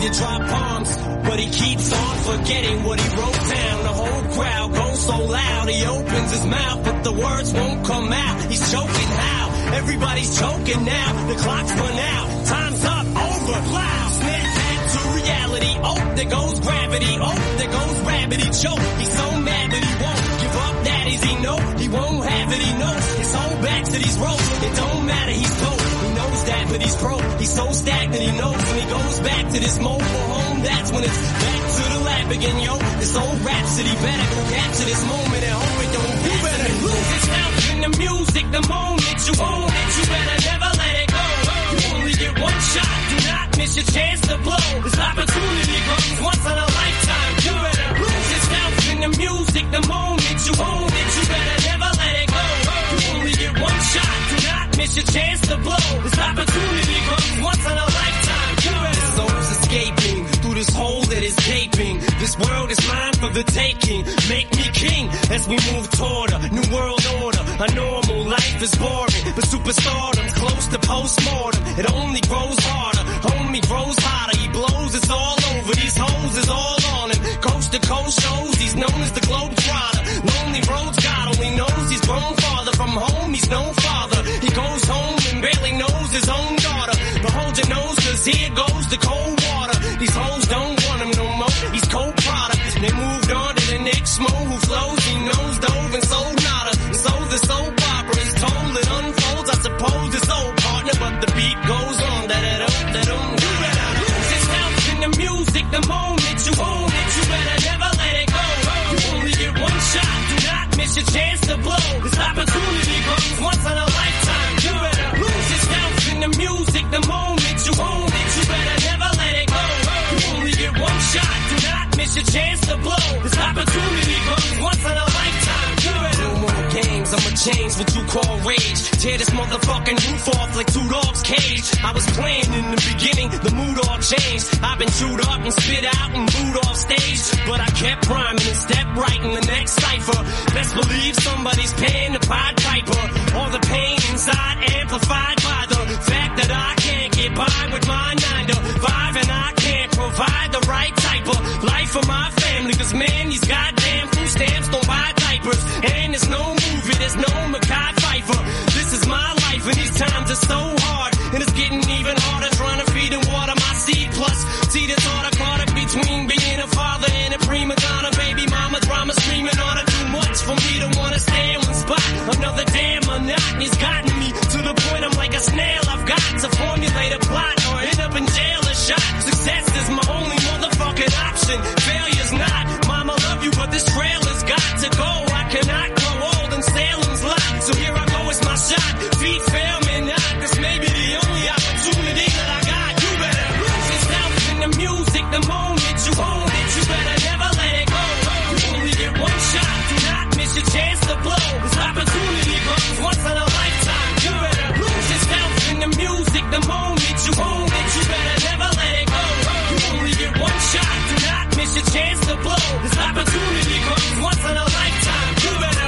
to drop bombs, but he keeps on forgetting what he wrote down. The whole crowd goes so loud, he opens his mouth, but the words won't come out. He's choking how? Everybody's choking now. The clock's run out. Time's up. Over. Loud. Snap back to reality. Oh, there goes gravity. Oh, there goes gravity. Choke. He's so mad that he won't give up. That is he know. He won't have it. He knows his whole back to these ropes. It don't matter. He's broke. He knows that, but he's broke. He's so stagnant. He knows when he goes back to this mobile home. That's when it's back to the lab again, yo. This old rhapsody better go capture this moment and hope it don't. You better lose yourself in the music the moment you own it. You better never let it go. You only get one shot. Do not miss your chance to blow. This opportunity comes once in a lifetime. You better lose yourself in the music the moment you own it. You better never let it go. You only get one shot. Do not miss your chance to blow. This opportunity comes once in a lifetime. You better. This soul's escaping through this hole that is gaping. This world is mine for the taking. Make me king as we move toward a new world order. A normal life is boring, but superstardom's close to postmortem. It only grows harder, homie grows hotter. He blows, it's all over. These hoes is all on him. Coast to coast shows, he's known as the Globetrotter. Lonely roads, God only knows he's grown farther from home. He's no father. He goes home and barely knows his own daughter. But hold your nose, cause here goes the cold water. These hoes don't want him no more. He's cold product. They moved on to the next mo who flows. He knows dove and sold nada. And so the soap opera is told. It unfolds. I suppose it's old partner, but the beat goes on. Da-da-dum. You better lose yourself in the music the moment you own it. You better never let it go. You only get one shot. Do not miss your chance to blow. This opportunity comes once in a lifetime. You better lose yourself in the music the moment you own it. You better never let it go. You only get one shot. Do not miss your chance to blow. This opportunity comes once in a lifetime. You better. No more games. I'ma change what you call rage. Tear this motherfucking roof off like two dogs' cage. I was playing in the beginning, the mood all changed. I've been chewed up and spit out and booed off stage, but I kept rhyming and stepped right in the next cipher. Best believe somebody's paying the Pied Piper. All the pain inside amplified by the fact that I can't get by with my 9 to 5, and I can't provide the right type of life for my family. Cause man, these goddamn food stamps don't buy diapers, and there's no movie, there's no Mackay Pfeiffer. This is my life, and these times are so hard, and it's getting even harder trying to feed and water my seed. Plus, see this order caught up between being a father and a prima donna. Baby mama drama screaming on her. Too much for me to wanna stay in one spot. Another damn monotony's gotten me to the point I'm like a snail. I've got to formulate a plot or end up in jail or shot. Success is my only motherfucking option. Failure's not. Mama love you, but this trail has got to go. I cannot grow old and Salem's lot. So here I go, it's my shot. Feet fail me not. This may be the only opportunity that I got. You better lose yourself in the music the moment you own it. You better never let it go. You only get one shot. Do not miss your chance to blow. This opportunity comes once in a lifetime. You better lose yourself in the music the moment you own it. You better never let it go. You only get one shot. Do not miss your chance to blow. This opportunity comes once in a lifetime. You better.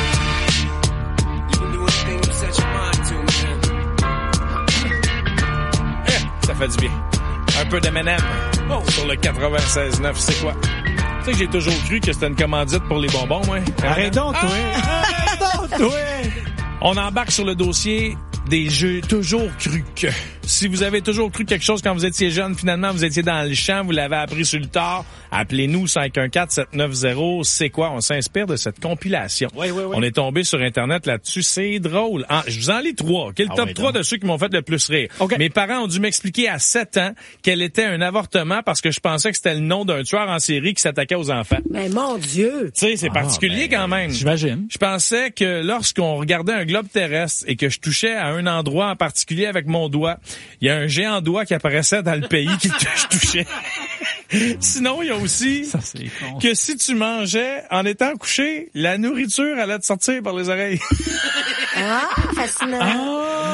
You can do anything you set your mind to, man. Ça fait du bien. Un peu d'Eminem sur le 96.9, c'est quoi? Tu sais que j'ai toujours cru que c'était une commandite pour les bonbons, moi. Arrête donc, toi! Arrête donc, toi! On embarque sur le dossier des jeux toujours crus que. Si vous avez toujours cru quelque chose quand vous étiez jeune, finalement vous étiez dans le champ, vous l'avez appris sur le tard, appelez-nous 514-790, c'est quoi? On s'inspire de cette compilation. Oui. On est tombé sur Internet là-dessus, c'est drôle. Je vous en lis 3. Quel top 3 de ceux qui m'ont fait le plus rire? Okay. Mes parents ont dû m'expliquer à 7 ans qu'elle était un avortement parce que je pensais que c'était le nom d'un tueur en série qui s'attaquait aux enfants. Mais mon Dieu! Tu sais, c'est particulier quand même. J'imagine. Je pensais que lorsqu'on regardait un globe terrestre et que je touchais à un endroit en particulier avec mon doigt, il y a un géant doigt qui apparaissait dans le pays que je touchais. Sinon, il y a aussi que si tu mangeais en étant couché, la nourriture allait te sortir par les oreilles. Ah, fascinant.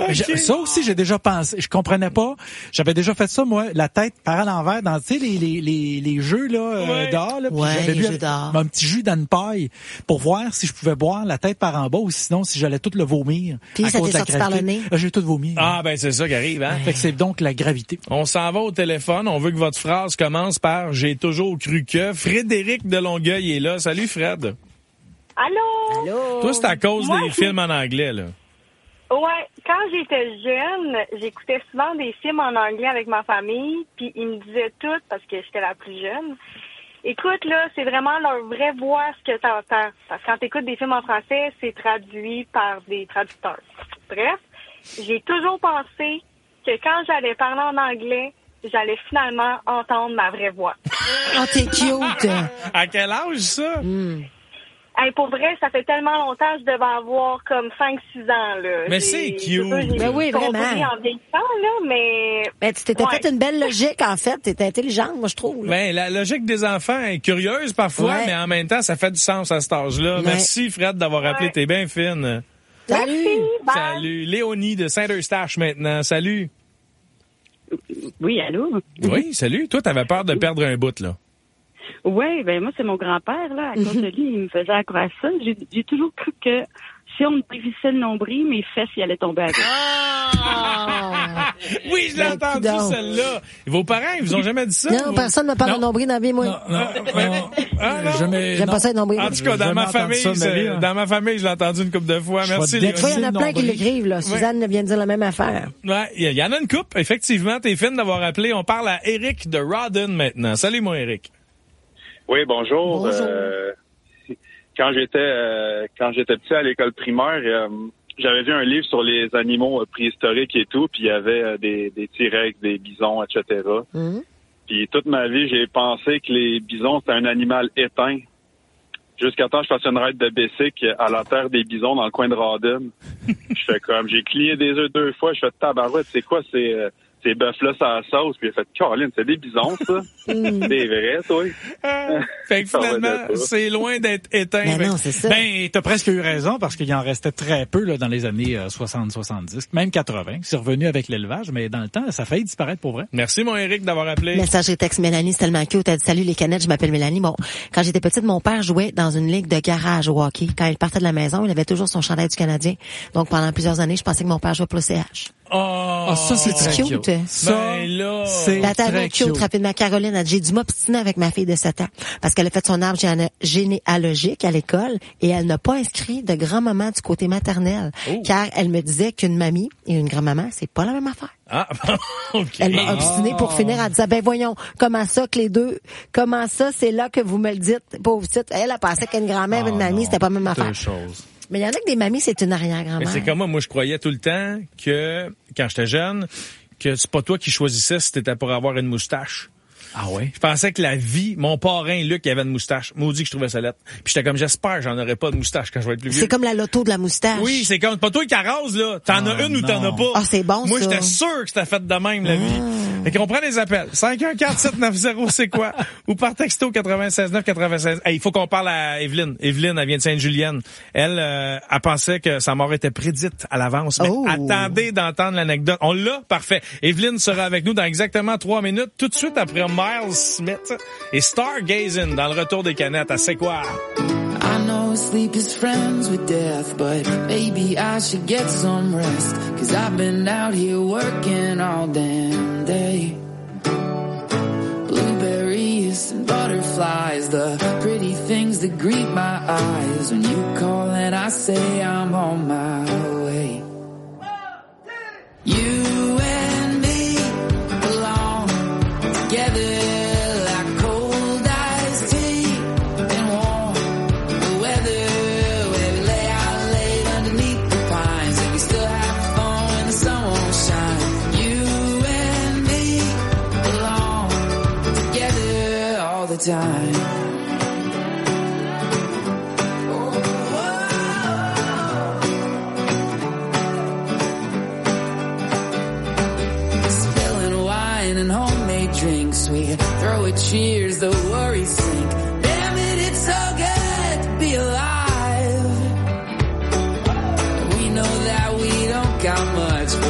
Non, mais ça aussi, j'ai déjà pensé. Je comprenais pas. J'avais déjà fait ça, moi, la tête par à l'envers dans, tu sais, les jeux, là, dehors, là. Ouais, j'avais les bu jeux dehors. un petit jus dans une paille pour voir si je pouvais boire la tête par en bas ou sinon si j'allais tout le vomir. Puis ça t'est sorti par le nez? J'ai tout vomi. Ah, ben, c'est ça qui arrive, hein? Fait que c'est donc la gravité. On s'en va au téléphone. On veut que votre phrase commence par « J'ai toujours cru que ». Frédéric de Longueuil est là. Salut, Fred. Allô? Toi, c'est à cause des films en anglais, là. Ouais, quand j'étais jeune, j'écoutais souvent des films en anglais avec ma famille, puis ils me disaient tout, parce que j'étais la plus jeune. Écoute, là, c'est vraiment leur vraie voix ce que t'entends. Parce que quand t'écoutes des films en français, c'est traduit par des traducteurs. Bref, j'ai toujours pensé que quand j'allais parler en anglais, j'allais finalement entendre ma vraie voix. Oh, t'es cute! À quel âge, ça? Hey, pour vrai, ça fait tellement longtemps, je devais avoir comme 5-6 ans, là. Mais c'est cute. Ben oui, vraiment. En vieillissant, là, mais... Ben, tu t'étais fait une belle logique, en fait. T'étais intelligente, moi, je trouve. Là. Ben, la logique des enfants est curieuse parfois, mais en même temps, ça fait du sens à cet âge-là. Ouais. Merci, Fred, d'avoir appelé. T'es bien fine. Salut! Bye. Salut. Léonie de Saint-Eustache maintenant. Salut. Oui, allô? Oui, salut. Toi, t'avais peur de perdre un bout, là. Oui, ben moi, c'est mon grand-père, là. À cause de lui, il me faisait accroire ça. J'ai toujours cru que si on me dévissait le nombril, mes fesses, y allaient tomber avec. Oui, je l'ai entendu, celle-là. Vos parents, ils vous ont jamais dit ça? Non, personne ne me parle de nombril dans la vie, moi. Jamais. J'aime pas ça, le nombril. En tout cas, dans ma famille, je l'ai entendu une couple de fois. Merci, Des fois, il y en a plein qui nombril. l'écrivent, là. Suzanne vient de dire la même affaire. Ouais, il y en a une couple. Effectivement, t'es fine d'avoir appelé. On parle à Eric de Rawdon maintenant. Salut, mon Eric. Oui, bonjour. Bonjour. Quand j'étais petit à l'école primaire, j'avais vu un livre sur les animaux préhistoriques et tout, puis il y avait des T-Rex, des bisons, etc. Puis toute ma vie, j'ai pensé que les bisons, c'était un animal éteint. Jusqu'à temps que je fasse une raid de Bessic à la terre des bisons dans le coin de Rawdon. Je fais comme, j'ai cligné des œufs 2 fois, je fais tabarouette, c'est quoi ces bœufs-là sur la sauce? Puis j'ai fait, Caroline, c'est des bisons, ça? C'est vrai, toi? Fait que finalement, c'est loin d'être éteint. Ben non, c'est ça. Ben, t'as presque eu raison parce qu'il en restait très peu là dans les années 60-70, même 80. C'est revenu avec l'élevage, mais dans le temps, ça a failli disparaître pour vrai. Merci, mon Eric, d'avoir appelé. Message et texte Mélanie, c'est tellement cute. Elle dit, salut les canettes, je m'appelle Mélanie. Bon, quand j'étais petite, mon père jouait dans une ligue de garage au hockey. Quand il partait de la maison, il avait toujours son chandail du Canadien. Donc, pendant plusieurs années, je pensais que mon père jouait pour le CH. Oh, ça, c'est très cute. Ça, ben là, c'est La très cute, rapidement. Caroline a dit, j'ai dû m'obstiner avec ma fille de 7 ans parce qu'elle a fait son arbre généalogique à l'école et elle n'a pas inscrit de grand-maman du côté maternel car elle me disait qu'une mamie et une grand-maman, c'est pas la même affaire. Ah, OK. Elle m'a obstinée pour finir en disant, ben voyons, comment ça que les deux, comment ça, c'est là que vous me le dites, pauvre petite. Elle a pensé qu'une grand-mère et une mamie, c'était pas la même affaire. Deux choses. Mais il y en a que des mamies, c'est une arrière-grand-mère. Mais c'est comme moi je croyais tout le temps que, quand j'étais jeune, que c'est pas toi qui choisissais si t'étais pour avoir une moustache. Ah ouais? Je pensais que la vie, mon parrain, Luc, il avait une moustache. Maudit que je trouvais ça lettre. Puis j'étais comme, j'espère que j'en aurais pas de moustache quand je vais être plus vieux. C'est comme la loto de la moustache. Oui, c'est comme, pas toi qui arrose, là. T'en as une ou t'en as pas. Ah, c'est bon, moi, ça. j'étais sûr que c'était fait de même, la vie. Fait qu'on prend les appels. 514-790, c'est quoi? Ou par texto 96-9-96. Hey, il faut qu'on parle à Evelyne. Evelyne, elle vient de Sainte-Julienne. Elle pensait que sa mort était prédite à l'avance. Mais attendez d'entendre l'anecdote. On l'a? Parfait. Evelyne sera avec nous dans exactement 3 minutes, tout de suite après Miles Smith et Stargazing dans le retour des canettes à C'est quoi? I know sleep is friends with death, but maybe I should get some rest, 'cause I've been out here working all damn day. Blueberries and butterflies, the pretty things that greet my eyes when you call and I say I'm on my way. You and me belong together. Time. Spilling wine and homemade drinks, we throw a cheers, the worries sink. Damn it, it's so good to be alive. We know that we don't got much,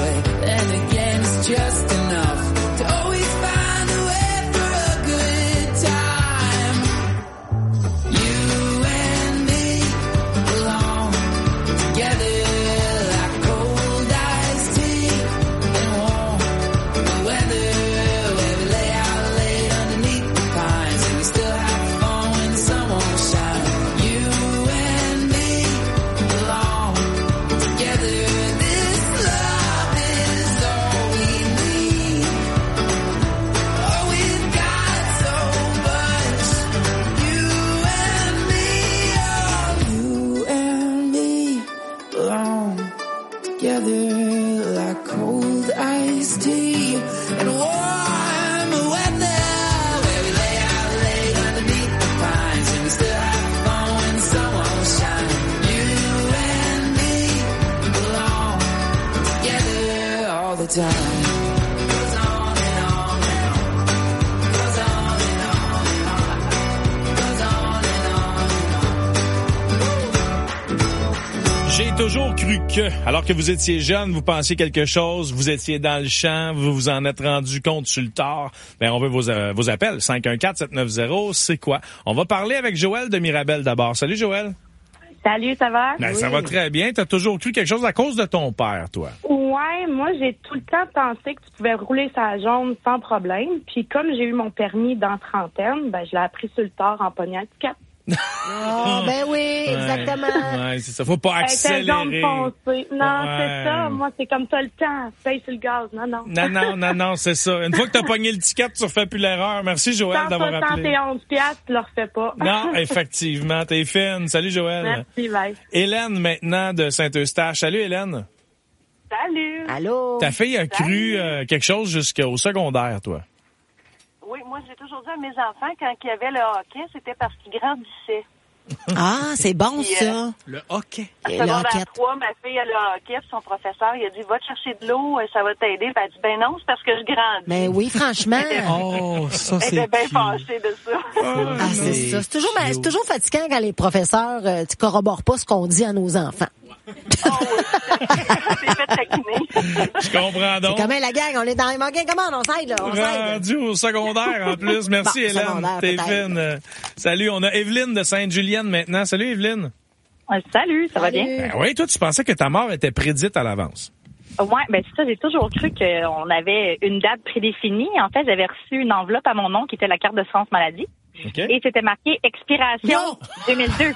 toujours cru que, alors que vous étiez jeune, vous pensiez quelque chose, vous étiez dans le champ, vous vous en êtes rendu compte sur le tard. Ben, on veut vos appels. 514-790, c'est quoi? On va parler avec Joël de Mirabel d'abord. Salut, Joël. Salut, ça va? Ben, ça va très bien. T'as toujours cru quelque chose à cause de ton père, toi. Ouais, moi, j'ai tout le temps pensé que tu pouvais rouler sa jaune sans problème. Puis comme j'ai eu mon permis dans trentaine, ben, je l'ai appris sur le tard en pognant le cap. Oh, ben oui, exactement. Ouais, c'est ça. Faut pas accélérer. Jaune foncé. Non, Ouais. c'est ça. Moi, c'est comme ça le temps. Paye sur le gaz. Non, c'est ça. Une fois que t'as pogné le ticket, tu refais plus l'erreur. Merci, Joël, d'avoir appelé. 171 piastres, tu le refais pas. Non, effectivement, t'es fine. Salut, Joël. Merci, bye. Hélène, maintenant, de Saint-Eustache. Salut, Hélène. Salut. Allô? Ta fille a cru quelque chose jusqu'au secondaire, toi. Oui, moi, j'ai toujours dit à mes enfants, quand il y avait le hockey, c'était parce qu'ils grandissaient. Ah, c'est bon, Puis, ça. Le hockey. En Et secondaire l'enquête. 3, ma fille, elle a le hockey, puis son professeur, il a dit, va te chercher de l'eau, ça va t'aider. Ben, elle dit, ben non, c'est parce que je grandis. Ben oui, franchement. Oh, ça, Elle c'est était bien cute. fâchée de ça. Ah, c'est ça. C'est toujours fatigant quand les professeurs tu corroborent pas ce qu'on dit à nos enfants. Oh oui, c'est fait taquiner. Je comprends donc. C'est comme la gang, on est dans les manquins. Comment on s'aide, là? On s'aide. Rendu au secondaire, en plus. Merci, Bon, Hélène. secondaire, T'es peut-être. fine. Salut, on a Evelyne de Sainte-Julienne maintenant. Salut, Evelyne. Salut, ça va bien? Ben oui, toi, tu pensais que ta mort était prédite à l'avance. Ouais, ben c'est ça, j'ai toujours cru qu'on avait une date prédéfinie. En fait, j'avais reçu une enveloppe à mon nom qui était la carte d'assurance maladie. OK? Et c'était marqué expiration Non! 2002.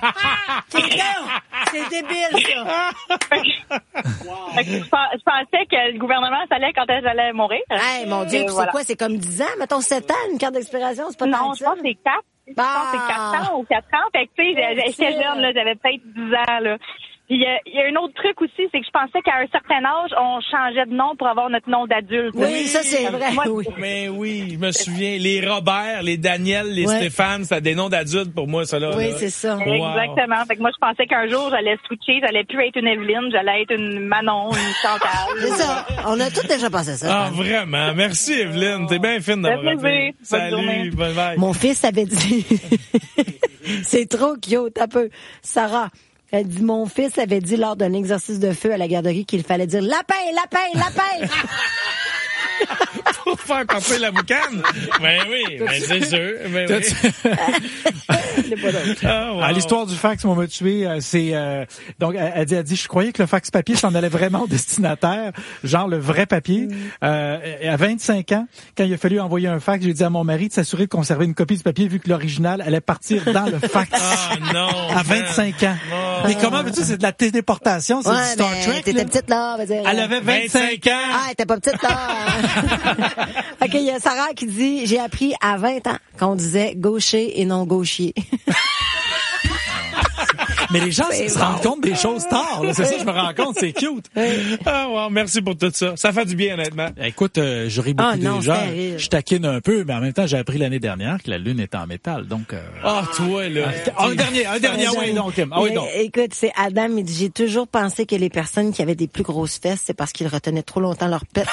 C'est débile, ça. Fait que je pensais que le gouvernement savait quand est-ce que j'allais mourir. Hey, mon Dieu, puis Voilà. c'est quoi? C'est comme 10 ans? Mettons 7 ans, une carte d'expiration, c'est pas tant Non, que je ça. pense que c'est 4. Je pense que c'est 4 ans ou 4 ans. Fait que, tu sais, j'étais jeune, là, j'avais peut-être 10 ans, là. Puis, il y a un autre truc aussi, c'est que je pensais qu'à un certain âge, on changeait de nom pour avoir notre nom d'adulte. Oui, ça, c'est vrai, Moi, oui. Mais oui, je me souviens. Les Robert, les Daniel, les Ouais. Stéphane, c'était des noms d'adultes pour moi, ça là. Oui, là. c'est ça. Wow. Exactement. Fait que moi, je pensais qu'un jour, j'allais switcher, j'allais plus être une Evelyne, j'allais être une Manon, une Chantal. C'est ça. On a tous déjà pensé ça. Ah, vraiment. Merci, Evelyne. T'es bien fine d'avoir Ça fait appelé. plaisir. Bonne journée. Salut, bye bye. Mon fils avait dit... C'est trop cute, un peu. Sarah, elle dit, mon fils avait dit lors d'un exercice de feu à la garderie qu'il fallait dire lapin, lapin, lapin. Pour faire passer la boucane. Ben oui, ben c'est sûr. Ben oui. Ah, wow. À l'histoire du fax, on m'a tué. Donc elle dit, je croyais que le fax papier s'en allait vraiment au destinataire, genre le vrai papier. À 25 ans, quand il a fallu envoyer un fax, j'ai dit à mon mari de s'assurer de conserver une copie du papier vu que l'original allait partir dans le fax. Ah non. À 25 ans. Mais comment veux-tu, c'est de la téléportation, c'est du Star Trek. T'étais là. petite là, on va dire. Elle avait 25 ans. Ah, elle était pas petite là. OK, il y a Sarah qui dit, j'ai appris à 20 ans qu'on disait gaucher et non gauchier. Mais les gens C'est se bon. rendent compte des choses tard. là. C'est ça, je me rends compte, c'est cute. Ah, wow, merci pour tout ça. Ça fait du bien, honnêtement. Écoute, je ris beaucoup Ah, non, des gens. c'est terrible. Je taquine un peu, mais en même temps, j'ai appris l'année dernière que la Lune est en métal. Donc, Ah, toi, là. un dernier, ah oui, donc, Kim. Ah oui, Mais, donc. écoute, c'est Adam, il dit, j'ai toujours pensé que les personnes qui avaient des plus grosses fesses, c'est parce qu'ils retenaient trop longtemps leur pète.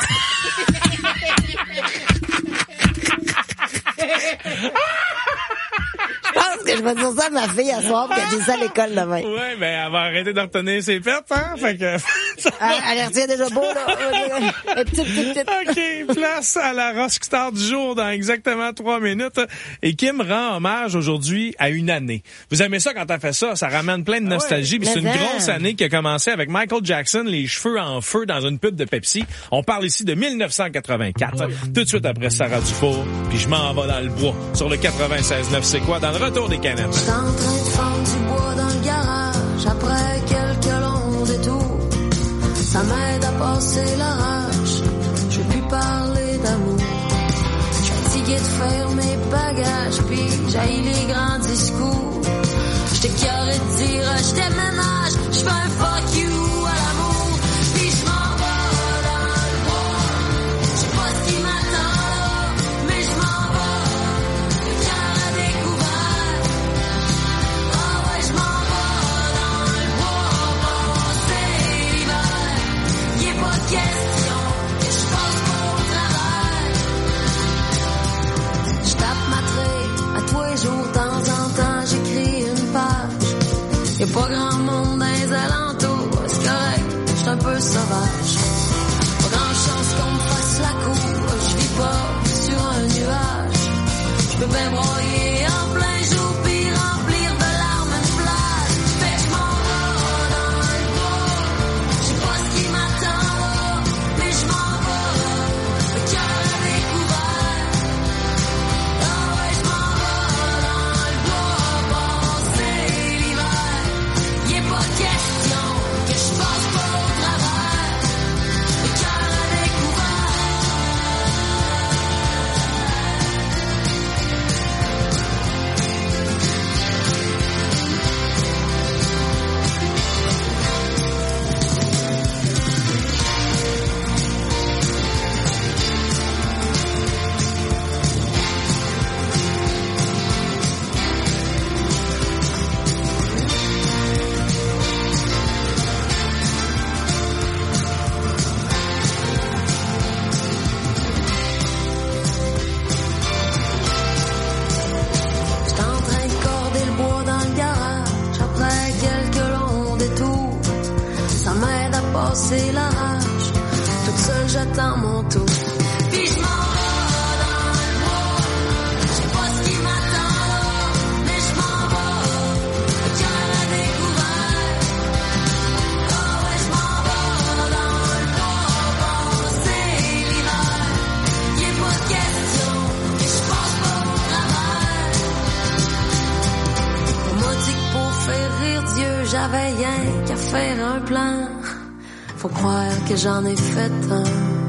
Je pense que je vais dire ça à ma fille à soir, puis qu'elle dit ça à l'école demain. Ouais, ben, elle va arrêter de retenir ses pets, hein? Fait que, Elle retient déjà beau, là. Et petite. OK, place à la rockstar du jour dans exactement 3 minutes. Et Kim rend hommage aujourd'hui à une année. Vous aimez ça quand elle fait ça? Ça ramène plein de nostalgie. Puis c'est une mais grosse année qui a commencé avec Michael Jackson, les cheveux en feu dans une pub de Pepsi. On parle ici de 1984. Tout de suite après Sarah Dufour. Puis je m'en vais dans le bois sur le 96.9. C'est quoi? Dans le retour des canettes. J'étais en train de fendre du bois dans le garage après quelques longs détours. Ça m'aide à passer l'orage. Je veux plus parler d'amour. Je suis fatigué de faire mes bagages, puis j'haïs les grands discours. J'étais carré de dire je t'aime ménage. Je fais un fuck you à l'amour. Puis je m'en vais dans le bois. Je sais pas ce qui m'attend là, mais je m'en vais. Le cœur à découvert. Ah ouais, je m'en vais dans le bois passer l'hiver. Y est pas de question que je passe pas au travail. Je tape ma traite à tous les jours, de temps en temps j'écris une page. Y'a pas grand monde dans les alentours, c'est passer la rage. Toute seule, j'attends mon tour. Puis je m'en vais dans le bois. Je sais pas ce qui m'attend là, mais je m'en vais. Le cœur à découvert. Oh ouais, je m'en vais dans le bois. Passer l'hiver. Y'a pas de question que je passe pas au travers. On m'a dit que pour faire rire Dieu, j'avais rien qu'à faire un plan. Faut croire que j'en ai fait un.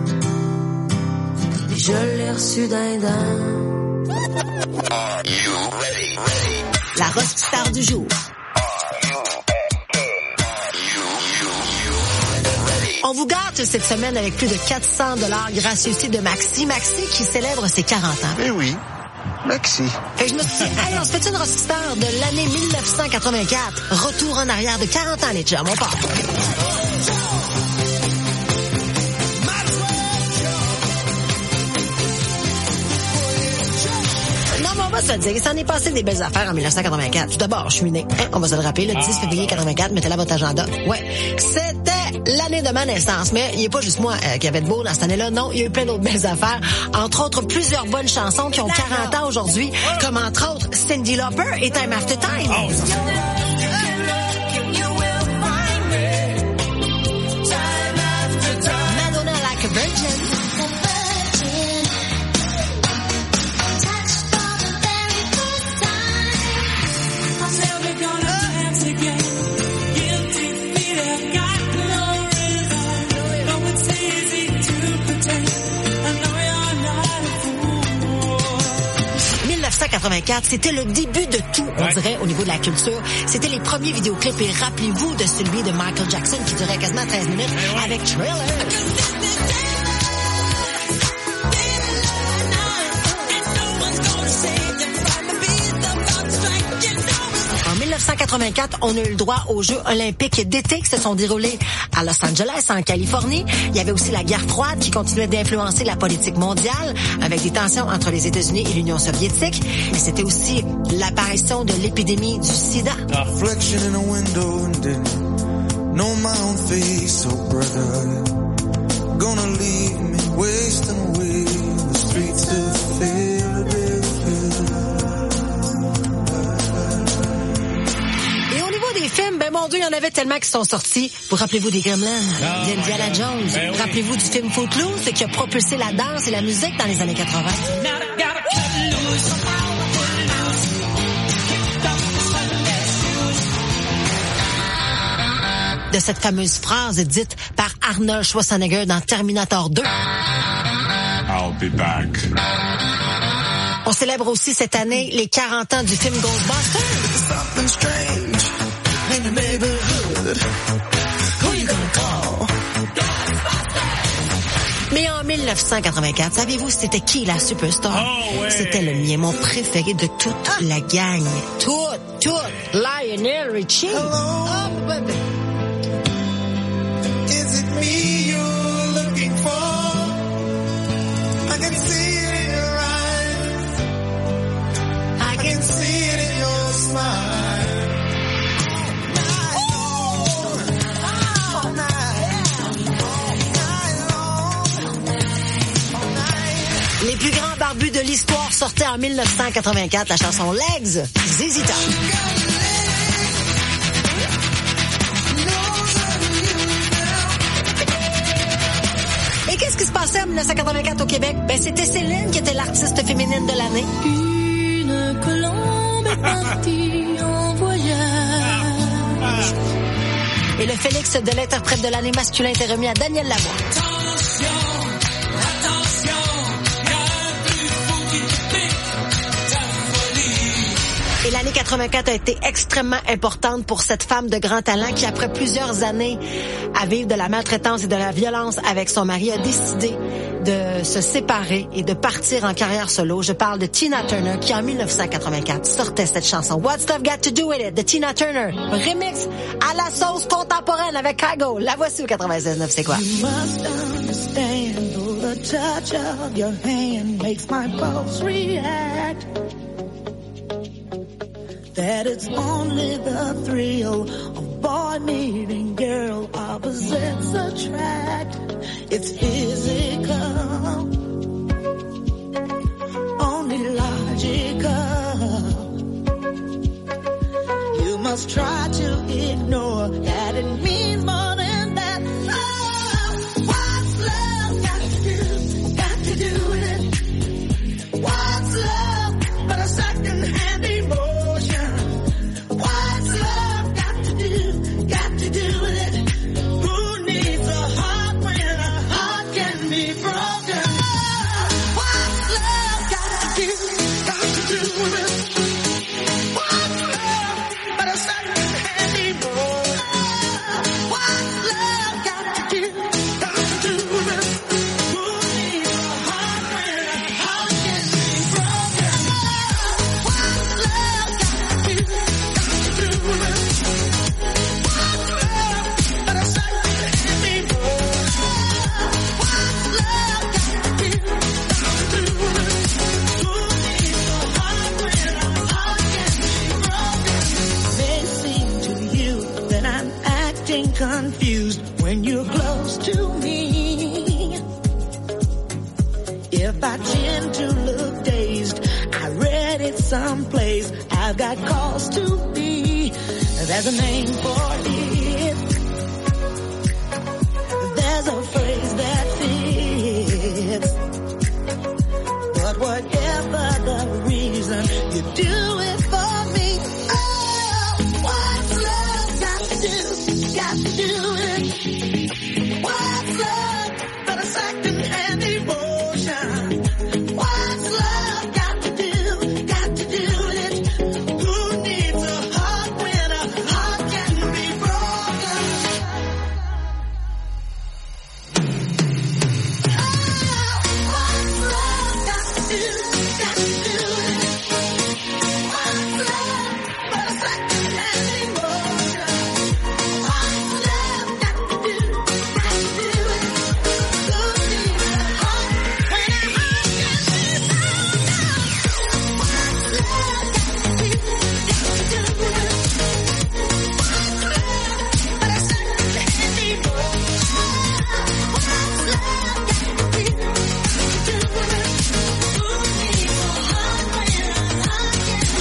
Puis je l'ai reçu d'un dent. La rockstar du jour. On vous gâte cette semaine avec plus de 400 $ gracieuseté de Maxi. Maxi qui célèbre ses 40 ans. Eh oui, Maxi. Et je me suis dit, hey, on se fait une rockstar de l'année 1984. Retour en arrière de 40 ans, les chums. On part. On va se le dire, il s'en est passé des belles affaires en 1984. Tout d'abord, je suis né, on va se le rappeler, le 10 février 84, mettez-la votre agenda. Ouais, c'était l'année de ma naissance, mais il n'y a pas juste moi qui avait de beau dans cette année-là, non, il y a eu plein d'autres belles affaires, entre autres plusieurs bonnes chansons qui ont 40 ans aujourd'hui, comme entre autres Cyndi Lauper et Time After Time. Madonna Like a Virgin. C'était le début de tout, on dirait, au niveau de la culture. C'était les premiers vidéoclips et rappelez-vous de celui de Michael Jackson qui durait quasiment 13 minutes avec Thriller. En 1984, on a eu le droit aux Jeux olympiques d'été qui se sont déroulés à Los Angeles, en Californie. Il y avait aussi la guerre froide qui continuait d'influencer la politique mondiale avec des tensions entre les États-Unis et l'Union soviétique. Et c'était aussi l'apparition de l'épidémie du sida. Des films, ben mon Dieu, il y en avait tellement qui sont sortis. Vous rappelez-vous des Gremlins, d'Indiana Jones. Vous rappelez-vous du film Footloose qui a propulsé la danse et la musique dans les années 80. De cette fameuse phrase dite par Arnold Schwarzenegger dans Terminator 2. I'll be back. On célèbre aussi cette année les 40 ans du film Ghostbusters. Mais en 1984, saviez-vous c'était qui la superstar? Oh, ouais. C'était le mien, mon préféré de toute la gang. Toute. Lionel Richie. Oh, baby. Is it me you're looking for? I can see it in your eyes. I can see it in your smile. Les plus grands barbus de l'histoire sortaient en 1984 la chanson Legs, ZZ Top. Et qu'est-ce qui se passait en 1984 au Québec? Ben, c'était Céline qui était l'artiste féminine de l'année. Une colombe est partie en voyage. Et le Félix de l'interprète de l'année masculin était remis à Daniel Lavoie. Et l'année 84 a été extrêmement importante pour cette femme de grand talent qui, après plusieurs années à vivre de la maltraitance et de la violence avec son mari, a décidé de se séparer et de partir en carrière solo. Je parle de Tina Turner qui, en 1984, sortait cette chanson What's Love Got to Do With It de Tina Turner. Remix à la sauce contemporaine avec Kygo. La voici au 96.9, c'est quoi? You must understand the touch of your hand makes my pulse react. That it's only the thrill of boy meeting girl, opposites attract. It's physical, only logical. You must try to ignore that it means more than that. Oh, what's love got to do with it? What's love but a second-hand emotion? What's love got to do with it? Who needs a heart when a heart can be broken? What's love got to do with it? What's love but a second-hand emotion? What's love got to do with it? Who needs a heart when a heart can be broken? What's love got to do with it? What's love but a second-hand emotion? What's love got to do with it? Who needs a heart when a heart can be broken? May seem to you that I'm acting confused when you're close to me. If I tend to look dazed, I read it someplace. I've got cause to be. There's a name for it. There's a phrase that fits. But whatever the reason, you do it for me. Oh, what's love got to do with it? What's love but a second-hand emotion? What's love got to do with it? Who needs a heart when a heart can be broken? Oh, what's love got to do with it? What's love but a second-hand emotion? What's love got to do with it? Who needs a heart when a heart can be broken? What's love got to do with it? What's love but a second-hand emotion? What's love got to do with it? Who needs a heart when a heart can be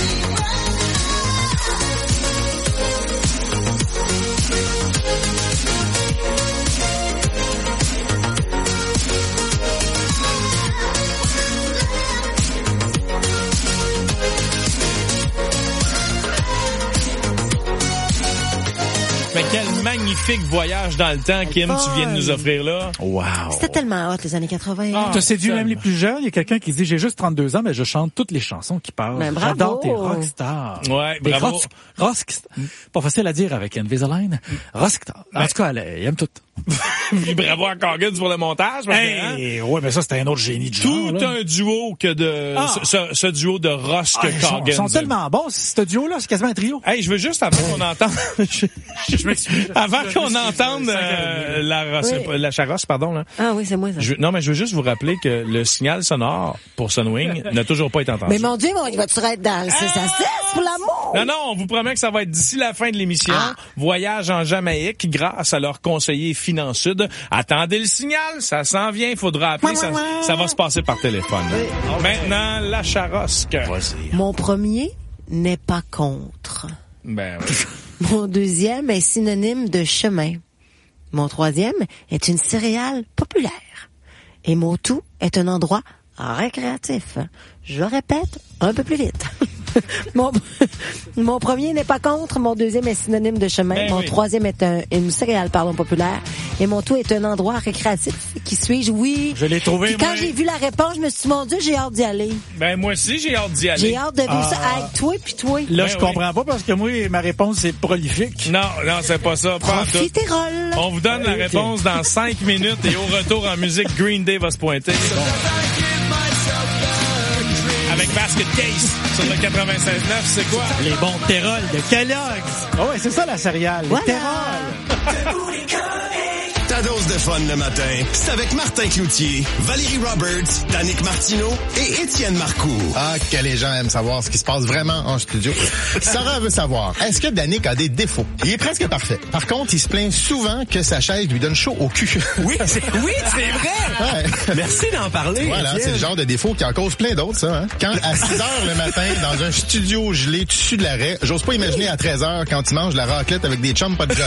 Mais quel magnifique voyage dans le temps, Kim, tu viens de nous offrir là. Wow. C'était tellement hot, les années 80. Tu as séduit même les plus jeunes. Il y a quelqu'un qui dit, j'ai juste 32 ans, mais je chante toutes les chansons qui passent. Ben, bravo. J'adore tes rockstars. Ouais, Des bravo. rockstars. Pas facile à dire avec Invisalign. Rockstars. En tout cas, elle aime tout. Puis bravo à Coggins pour le montage. Parce que, hein, Hey, ouais, mais ça, c'était un autre génie de genre. tout là. un duo que de ce duo de Ross que Ils Coggins. sont tellement bons, ce duo-là, c'est quasiment un trio. Hey, je veux juste avant qu'on entende, Je m'excuse. avant qu'on entende la Charosse, pardon là. Ah oui, c'est moi, ça. Non, mais je veux juste vous rappeler que le signal sonore pour Sunwing n'a toujours pas été entendu. Mais mon Dieu, il va-tu être dans le 6 à 6 pour l'amour? Non, on vous promet que ça va être d'ici la fin de l'émission. Voyage en Jamaïque grâce à leur conseiller Finansud. Attendez le signal, ça s'en vient, il faudra appeler, ça va se passer par téléphone. Maintenant, la Charosque. Mon premier n'est pas contre. Ben, Mon deuxième est synonyme de chemin. Mon troisième est une céréale populaire. Et mon tout est un endroit récréatif. Je répète un peu plus vite. Mon premier n'est pas contre, mon deuxième est synonyme de chemin, Ben mon oui. troisième est une céréale, pardon, populaire, et mon tout est un endroit récréatif. Qui suis-je? Oui. Je l'ai trouvé, Puis quand moi. j'ai vu la réponse, je me suis dit, mon Dieu, j'ai hâte d'y aller. ben moi aussi, j'ai hâte d'y aller. J'ai hâte de vivre ça avec toi puis toi. Là, Ben je oui. comprends pas parce que moi, ma réponse est prolifique. Non, c'est pas ça. Pas en tout. Profiterole. On vous donne la réponse dans 5 minutes et au retour en musique, Green Day va se pointer. Avec Basket Case sur le 96.9, c'est quoi? Les bons terrols de Kellogg's. Ah ouais, c'est ça la céréale. Voilà. Les terrols. Ta dose dose de fun le matin, c'est avec Martin Cloutier, Valérie Roberts, Danick Martineau et Étienne Marcoux. Ah, que les gens aiment savoir ce qui se passe vraiment en studio. Sarah veut savoir, est-ce que Danick a des défauts? Il est presque parfait. Par contre, il se plaint souvent que sa chaise lui donne chaud au cul. Oui, c'est vrai! Ouais. Merci d'en parler. Voilà, Étienne. c'est le genre de défaut qui en cause plein d'autres, ça. Hein? Quand à 6 heures le matin, dans un studio gelé dessus de l'arrêt, j'ose pas imaginer à 13 heures quand tu manges la raclette avec des chums pas de job.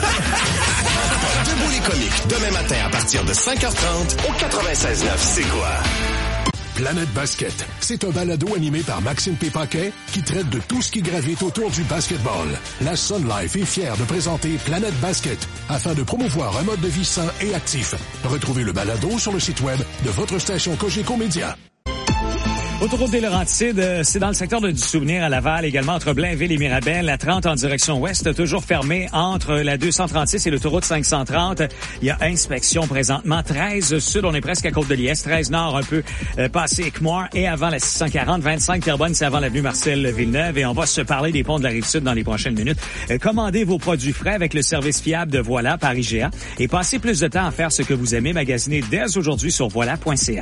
Debout les comiques, demain matin à partir de 5h30 au 96.9 C'est quoi? Planète Basket, c'est un balado animé par Maxime P. Paquet qui traite de tout ce qui gravite autour du basketball. La Sun Life est fière de présenter Planète Basket afin de promouvoir un mode de vie sain et actif. Retrouvez le balado sur le site web de votre station Cogeco Média. Autoroute des Laurentides, c'est dans le secteur du Souvenir à Laval, également entre Blainville et Mirabel. La 30 en direction ouest, toujours fermée entre la 236 et l'autoroute 530. Il y a inspection présentement. 13 sud, on est presque à Côte-de-Liesse. 13 nord, un peu passé Équimont et avant la 640. 25 Terrebonne, c'est avant l'avenue Marcel-Villeneuve. Et on va se parler des ponts de la Rive-Sud dans les prochaines minutes. Commandez vos produits frais avec le service fiable de Voilà par IGA. Et passez plus de temps à faire ce que vous aimez. Magasinez dès aujourd'hui sur voilà.ca.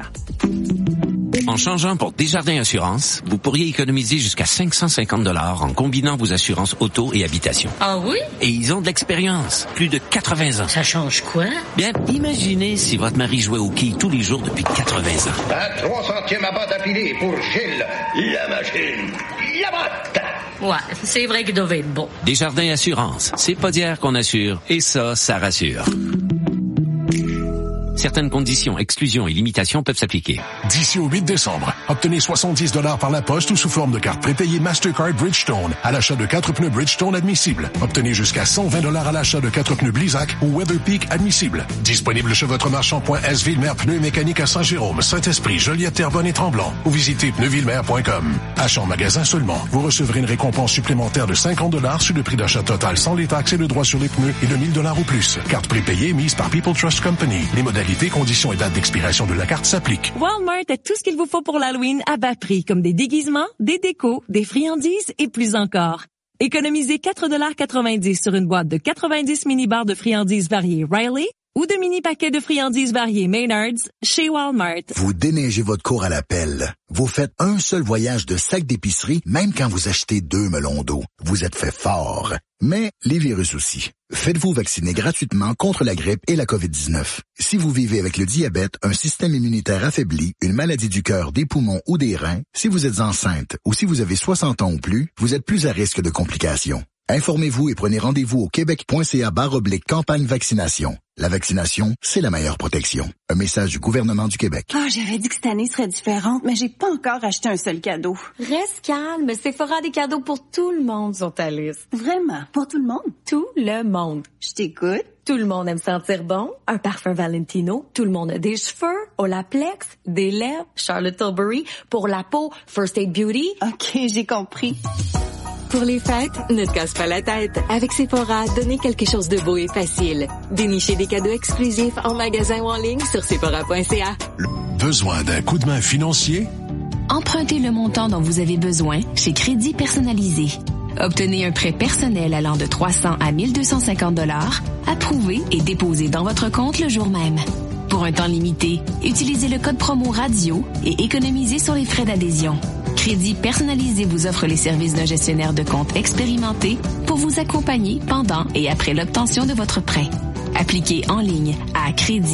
En changeant pour Desjardins Assurance, vous pourriez économiser jusqu'à 550 $ en combinant vos assurances auto et habitation. Ah oui? Et ils ont de l'expérience, plus de 80 ans. Ça change quoi? Bien, imaginez si votre mari jouait au quilles tous les jours depuis 80 ans. À 300e à botte à piler pour Gilles, la machine, la botte. Ouais, c'est vrai qu'il devait être bon. Desjardins Assurance, c'est pas d'hier qu'on assure, et ça rassure. Certaines conditions, exclusions et limitations peuvent s'appliquer. D'ici au 8 décembre, obtenez 70 $ par la poste ou sous forme de carte prépayée Mastercard Bridgestone à l'achat de 4 pneus Bridgestone admissibles. Obtenez jusqu'à 120 $ à l'achat de 4 pneus Blizzak ou Weatherpeak admissibles. Disponible chez votre marchand .S Villemer Pneus Mécaniques à Saint-Jérôme, Saint-Esprit, Joliette, Terrebonne et Tremblant. Ou visitez pneusvillemer.com. Achat en magasin seulement. Vous recevrez une récompense supplémentaire de 50 $ sur le prix d'achat total sans les taxes et le droit sur les pneus et de 1 000 $ ou plus. Carte prépayée mise par People Trust Company. Les modalités, conditions et dates d'expiration de la carte s'appliquent. Walmart a tout ce qu'il vous faut pour l'Halloween à bas prix, comme des déguisements, des décos, des friandises et plus encore. Économisez 4,90 $ sur une boîte de 90 mini-bars de friandises variées Riley ou de mini-paquets de friandises variées Maynards chez Walmart. Vous déneigez votre cour à la pelle. Vous faites un seul voyage de sac d'épicerie, même quand vous achetez 2 melons d'eau. Vous êtes fait fort. Mais les virus aussi. Faites-vous vacciner gratuitement contre la grippe et la COVID-19. Si vous vivez avec le diabète, un système immunitaire affaibli, une maladie du cœur, des poumons ou des reins, si vous êtes enceinte ou si vous avez 60 ans ou plus, vous êtes plus à risque de complications. Informez-vous et prenez rendez-vous au québec.ca/campagne vaccination. La vaccination, c'est la meilleure protection. Un message du gouvernement du Québec. Ah, j'avais dit que cette année serait différente, mais j'ai pas encore acheté un seul cadeau. Reste calme, Sephora a des cadeaux pour tout le monde sur ta liste. Vraiment? Pour tout le monde? Tout le monde. Je t'écoute. Tout le monde aime sentir bon. Un parfum Valentino. Tout le monde a des cheveux. Olaplex. Des lèvres. Charlotte Tilbury. Pour la peau, First Aid Beauty. OK, j'ai compris. Pour les fêtes, ne te casse pas la tête. Avec Sephora, donnez quelque chose de beau et facile. Dénichez des cadeaux exclusifs en magasin ou en ligne sur Sephora.ca. Besoin d'un coup de main financier? Empruntez le montant dont vous avez besoin chez Crédit Personnalisé. Obtenez un prêt personnel allant de 300 à 1 250 $, approuvé et déposé dans votre compte le jour même. Pour un temps limité, utilisez le code promo RADIO et économisez sur les frais d'adhésion. Crédit Personnalisé vous offre les services d'un gestionnaire de compte expérimenté pour vous accompagner pendant et après l'obtention de votre prêt. Appliquez en ligne à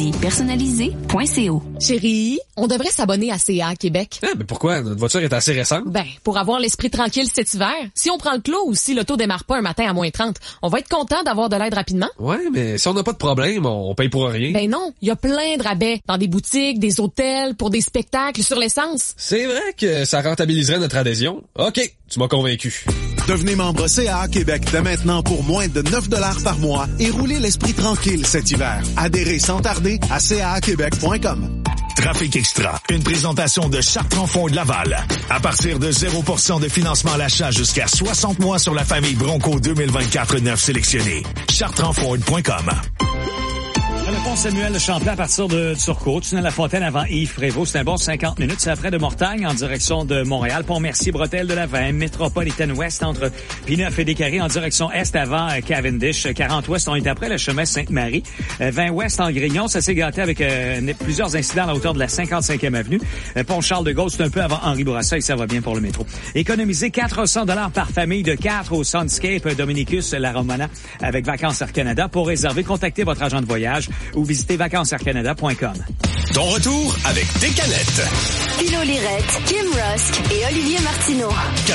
créditpersonnalisé.co. Chérie, on devrait s'abonner à CA Québec. Ah, mais pourquoi? Notre voiture est assez récente. Ben, pour avoir l'esprit tranquille cet hiver. Si on prend le clos ou si l'auto démarre pas un matin à moins 30, on va être content d'avoir de l'aide rapidement. Ouais, mais si on n'a pas de problème, on paye pour rien. Ben non, il y a plein de rabais dans des boutiques, des hôtels, pour des spectacles, sur l'essence. C'est vrai que ça rentabiliserait notre adhésion. OK, tu m'as convaincu. Devenez membre CA Québec dès maintenant pour moins de 9 $ par mois et roulez l'esprit tranquille cet hiver. Adhérez sans tarder à caaquebec.com. Trafic Extra, une présentation de Chartres-en-Fonds de Laval. À partir de 0% de financement à l'achat jusqu'à 60 mois sur la famille Bronco 2024 neuf sélectionnée. Chartres-en-Fonds.com. Le Mont-Samuel de Champlain à partir de Turcot, tunnel La Fontaine avant Yves Prévost. C'est un bon 50 minutes. C'est après de Mortagne en direction de Montréal. Pont-Mercier, Bretelle de la Vin, Métropolitaine Ouest entre Pinneuf et Descaries en direction Est avant Cavendish. 40 Ouest, on est après le chemin Sainte-Marie. 20 Ouest en Grignon, ça s'est gâté avec plusieurs incidents à la hauteur de la 55e avenue. Pont Charles-de-Gaulle, c'est un peu avant Henri Bourassa et ça va bien pour le métro. Économisez 400 $ par famille de 4 au Sunscape Dominicus La Romana avec Vacances Air Canada. Pour réserver, contactez votre agent de voyage ou visitez vacancesaircanada.com. Ton retour avec tes canettes. Philo Lirette, Kim Rusk et Olivier Martineau.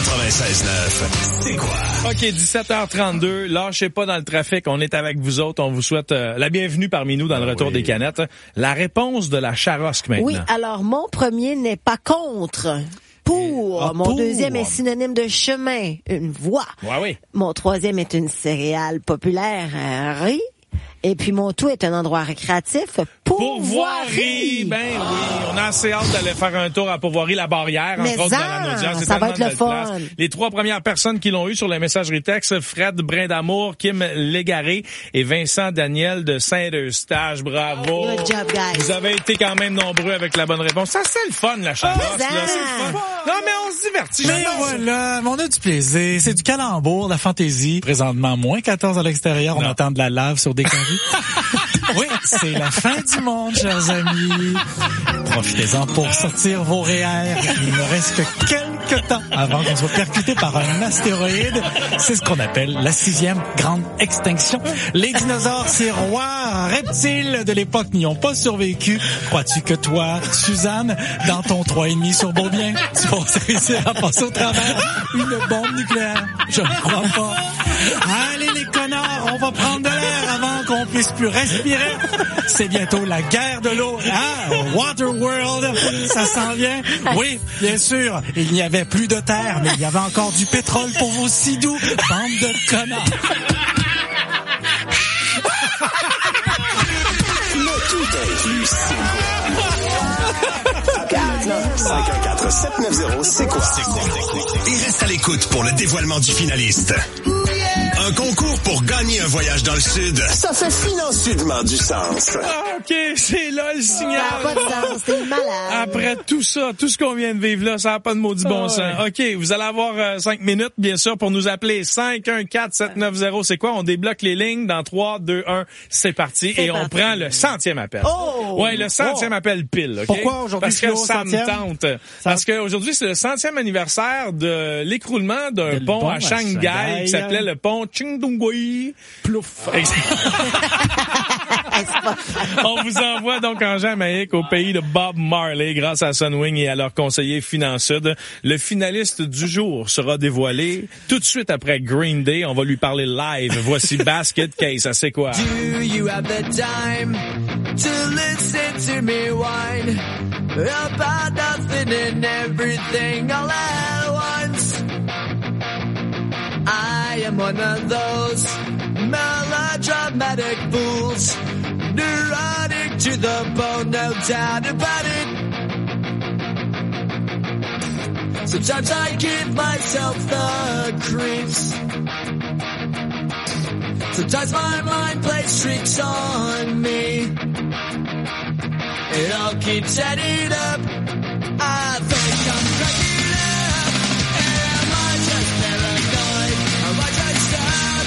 96.9, c'est quoi? OK, 17h32, lâchez pas dans le trafic, on est avec vous autres, on vous souhaite la bienvenue parmi nous dans le retour des canettes. La réponse de la Charosque maintenant. Oui, alors mon premier n'est pas contre. Pour. Mon deuxième est synonyme de chemin, une voie. Ouais, oui. Mon troisième est une céréale populaire, riz. Et puis mon tout est un endroit récréatif, Pourvoirie. Ben oui, on a assez hâte d'aller faire un tour à Pourvoirie, la Barrière, mais entre autres dans la Naudière. Ça va être le fun. Les 3 premières personnes qui l'ont eu sur la messagerie texte, Fred Brindamour, Kim Légaré et Vincent Daniel de Saint-Eustache. Bravo. Good job, guys. Vous avez été quand même nombreux avec la bonne réponse. Ça, c'est le fun, la Charosque, là. C'est le fun. Non, mais on se divertit. Mais voilà, on a du plaisir. C'est du calembour, la fantaisie. Présentement, moins 14 à l'extérieur. On attend de la lave sur des carrés. Oui, c'est la fin du monde, chers amis. Profitez-en pour sortir vos REER. Il ne reste que quelques temps avant qu'on soit percuté par un astéroïde. C'est ce qu'on appelle la 6e grande extinction. Les dinosaures, ces rois reptiles de l'époque n'y ont pas survécu. Crois-tu que toi, Suzanne, dans ton 3,5 sur Beaubien, tu vas réussir à passer au travers une bombe nucléaire? Je ne crois pas. Allez les connards, on va prendre de l'air avant qu'on puisse plus respirer. C'est bientôt la guerre de l'eau. Ah, Waterworld, ça s'en vient. Oui, bien sûr, il n'y avait plus de terre, mais il y avait encore du pétrole pour vos sidous, bande de connards. Le tout inclus, c'est quoi? 514-790, c'est quoi? Et reste à l'écoute pour le dévoilement du finaliste. Un concours pour gagner un voyage dans le Sud. Ça fait financièrement du sens. Ah, OK, c'est là le signal. Ça n'a pas de sens, c'est malade. Après tout ça, tout ce qu'on vient de vivre là, ça n'a pas de maudit bon sens. OK, vous allez avoir 5 minutes, bien sûr, pour nous appeler 514-790. C'est quoi? On débloque les lignes dans 3, 2, 1. C'est parti. Et on prend le 100e appel. Oh! Ouais, le 100e appel pile. OK? Pourquoi aujourd'hui? Parce que ça me tente. Parce qu'aujourd'hui, c'est le 100e anniversaire de l'écroulement d'un pont à Shanghai qui s'appelait le pont Qingdongui. Plouf. On vous envoie donc en Jamaïque au pays de Bob Marley grâce à Sunwing et à leur conseiller Finansud. Le finaliste du jour sera dévoilé tout de suite après Green Day. On va lui parler live. Voici Basket Case. Ça c'est quoi? Do you have the time to listen to me whine about nothing and everything all at once? I am one of those melodramatic fools, neurotic to the bone, no doubt about it. Sometimes I give myself the creeps. Sometimes my mind plays tricks on me. It all keeps adding up. I think I'm cracking up. Am I just paranoid? Am I just stuck?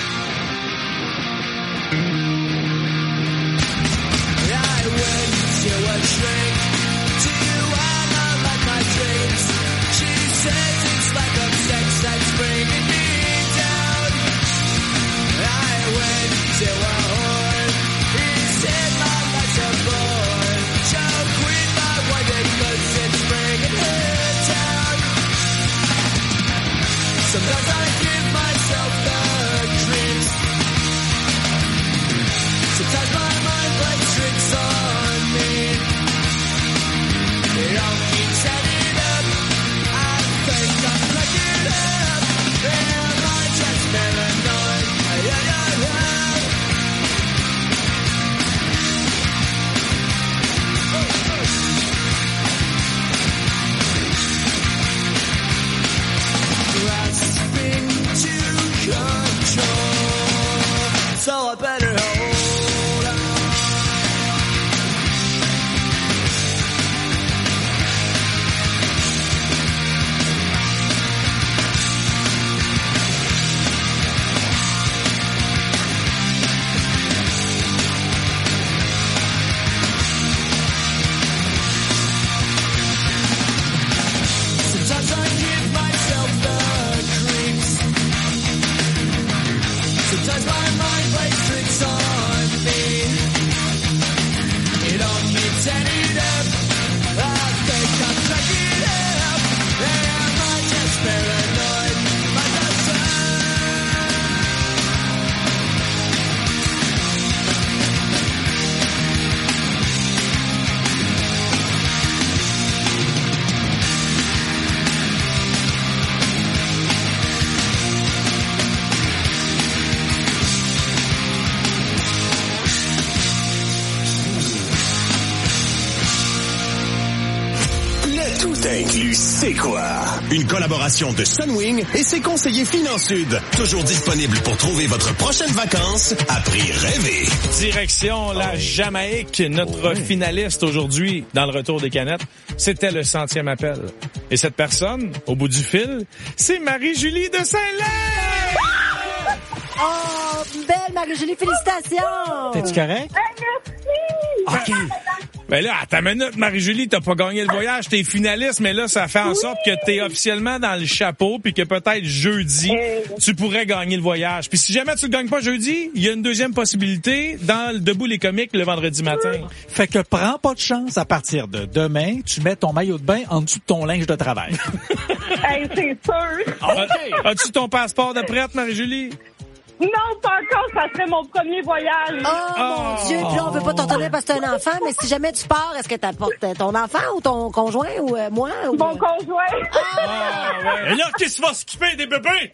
I went to a shrink to analyze my dreams. She says it's lack of sex that's bringing me down. I went to a whore. He said my life's a bore. Choke with my wife because it's bringing her down. Sometimes I give myself the creeps. Sometimes my mind plays tricks on me. It all keeps adding up. I think I'm cracking up. Am I just paranoid? Grasping inclut C'est quoi? Une collaboration de Sunwing et ses conseillers Finance Sud. Toujours disponible pour trouver votre prochaine vacances à prix rêvé. Direction la Jamaïque. Notre finaliste aujourd'hui dans le retour des canettes, c'était le 100e appel. Et cette personne, au bout du fil, c'est Marie-Julie de Saint-Lin! Oh, belle Marie-Julie, félicitations! T'es-tu correct? OK. Ben là, à ta minute, Marie-Julie, t'as pas gagné le voyage, t'es finaliste, mais là, ça fait en sorte que t'es officiellement dans le chapeau, puis que peut-être jeudi, tu pourrais gagner le voyage. Puis si jamais tu le gagnes pas jeudi, il y a une deuxième possibilité dans le Debout les comiques le vendredi matin. Fait que prends pas de chance à partir de demain, tu mets ton maillot de bain en dessous de ton linge de travail. Hey, c'est sûr. As-tu ton passeport de prête, Marie-Julie? Non, pas encore, ça serait mon premier voyage. Oh, mon Dieu, puis là, on veut pas t'entendre parce que t'es un enfant, mais si jamais tu pars, est-ce que t'apportes ton enfant ou ton conjoint ou moi? Ou... Mon conjoint. Et là, qui se va s'occuper des bébés?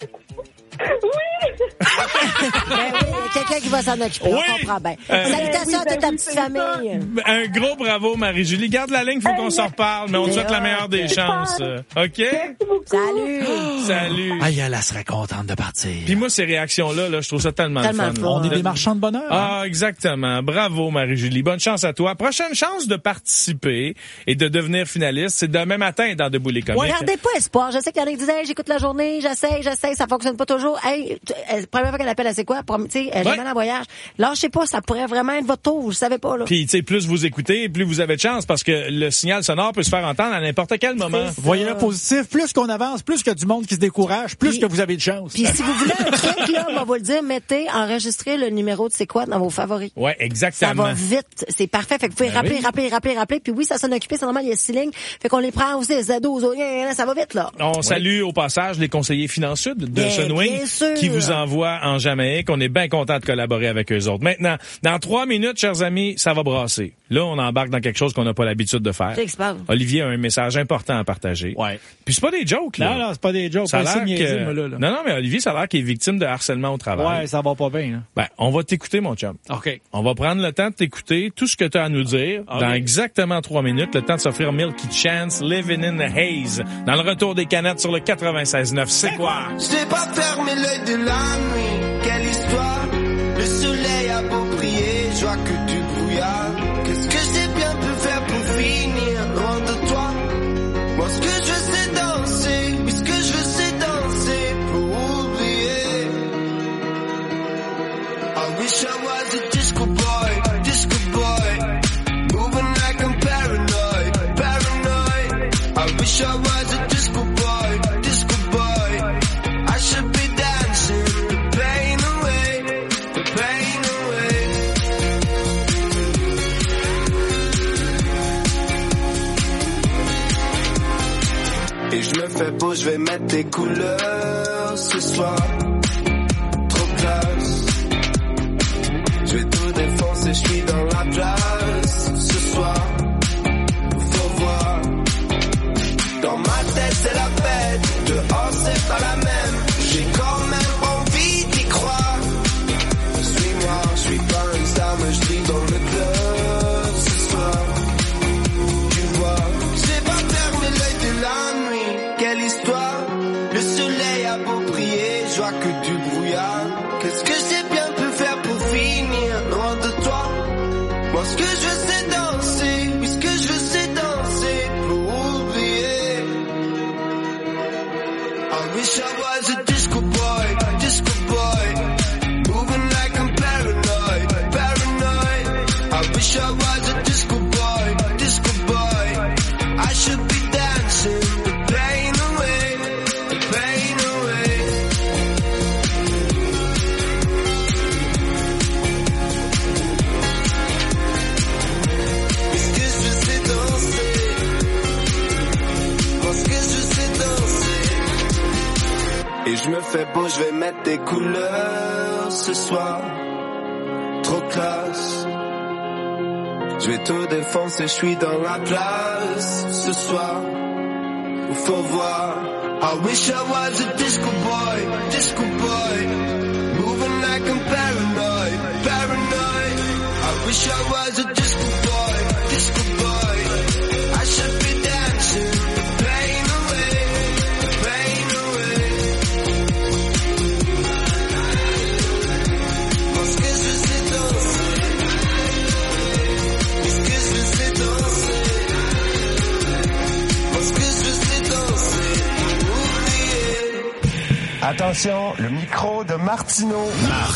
Oui! Ben oui, il y a quelqu'un qui va s'en occuper, on comprend bien. Salutations à toute ta petite famille. Un gros bravo, Marie-Julie. Garde la ligne, faut qu'on s'en reparle, mais on te souhaite la meilleure des chances. OK? Salut! Salut! Aïe, elle serait contente de partir. Puis moi, ces réactions-là, je trouve ça tellement fun. On est des marchands de bonheur. Ah, exactement. Bravo, Marie-Julie. Bonne chance à toi. Prochaine chance de participer et de devenir finaliste, c'est demain matin dans Debout les comiques. Regardez pas espoir. Je sais qu'il y en a qui disent, hey, j'écoute la journée, j'essaye, ça fonctionne pas toujours. Hey, première fois qu'elle appelle, elle sait quoi? Tu sais, elle est jamais en voyage. Là, je sais pas, ça pourrait vraiment être votre tour, je savais pas, là. Puis, tu sais, plus vous écoutez, plus vous avez de chance parce que le signal sonore peut se faire entendre à n'importe quel moment. Voyez-le positif. Plus qu'on avance, plus qu'il y a du monde qui se décourage, plus que vous avez de chance. Puis si vous voulez un truc, là, on va vous le dire, enregistrez le numéro de C'est quoi dans vos favoris. Ouais, exactement. Ça va vite. C'est parfait. Fait que vous pouvez rappeler. Puis oui, ça sonne occupé, c'est normal, il y a 6 lignes. Fait qu'on les prend aussi, les ados, ça va vite, là. On salue au passage les conseillers Finance Sud de Sunwing qui vous envoient en Jamaïque. On est bien content de collaborer avec eux autres. Maintenant, dans 3 minutes, chers amis, ça va brasser. Là, on embarque dans quelque chose qu'on n'a pas l'habitude de faire. Olivier a un message important à partager. Ouais. Puis c'est pas des jokes, là. Non, c'est pas des jokes. Ça a l'air que... Non, mais Olivier, ça a l'air qu'il est victime de harcèlement au travail. Ouais, ça va pas bien, là. Ben, on va t'écouter, mon chum. OK. On va prendre le temps de t'écouter tout ce que tu as à nous dire dans exactement 3 minutes. Le temps de s'offrir Milky Chance, Living in the Haze. Dans le retour des canettes sur le 96.9. C'est quoi? J'ai pas fermé l'œil de la nuit. Quelle histoire. Le soleil a beau briller, je vois que du brouillard. Qu'est-ce que j'ai bien pu faire pour finir loin de toi? Moi, ce que je veux, c'est danser. Oui, ce que je veux, c'est danser pour oublier. I wish I was a disco boy, moving like I'm paranoid. I wish I was a disco boy. I should be dancing the pain away, the pain away. Et je me fais beau, je vais mettre tes couleurs ce soir. Trop classe. Je vais tout défoncer, je suis dans la place ce soir. Faut voir. Dans ma tête c'est la fête, dehors c'est pas la même. J'ai quand même envie d'y croire. Suis-moi, je suis pas une star, mais je vis dans le club ce soir. Tu vois, j'ai pas fermé l'œil de la nuit. Quelle histoire. Le soleil a beau briller, je vois que du brouillard. Qu'est-ce que j'ai bien pu faire pour finir loin de toi? Moi ce que je veux c'est danser. Oui ce que je veux c'est danser pour oublier. I wish I was a disco boy, moving like I'm paranoid. I wish I was a disco boy, I should be dancing the pain away, the pain away. Est-ce que je veux c'est danser? Moi ce que je veux c'est danser. Et je me fais beau, je vais mettre des couleurs ce soir. Trop classe. Je vais tout défoncer, je suis dans la place ce soir. Faut voir. I wish I was a disco boy, moving like I'm paranoid. I wish I was a disco boy, I should be dancing the pain. Attention, le micro de Martineau.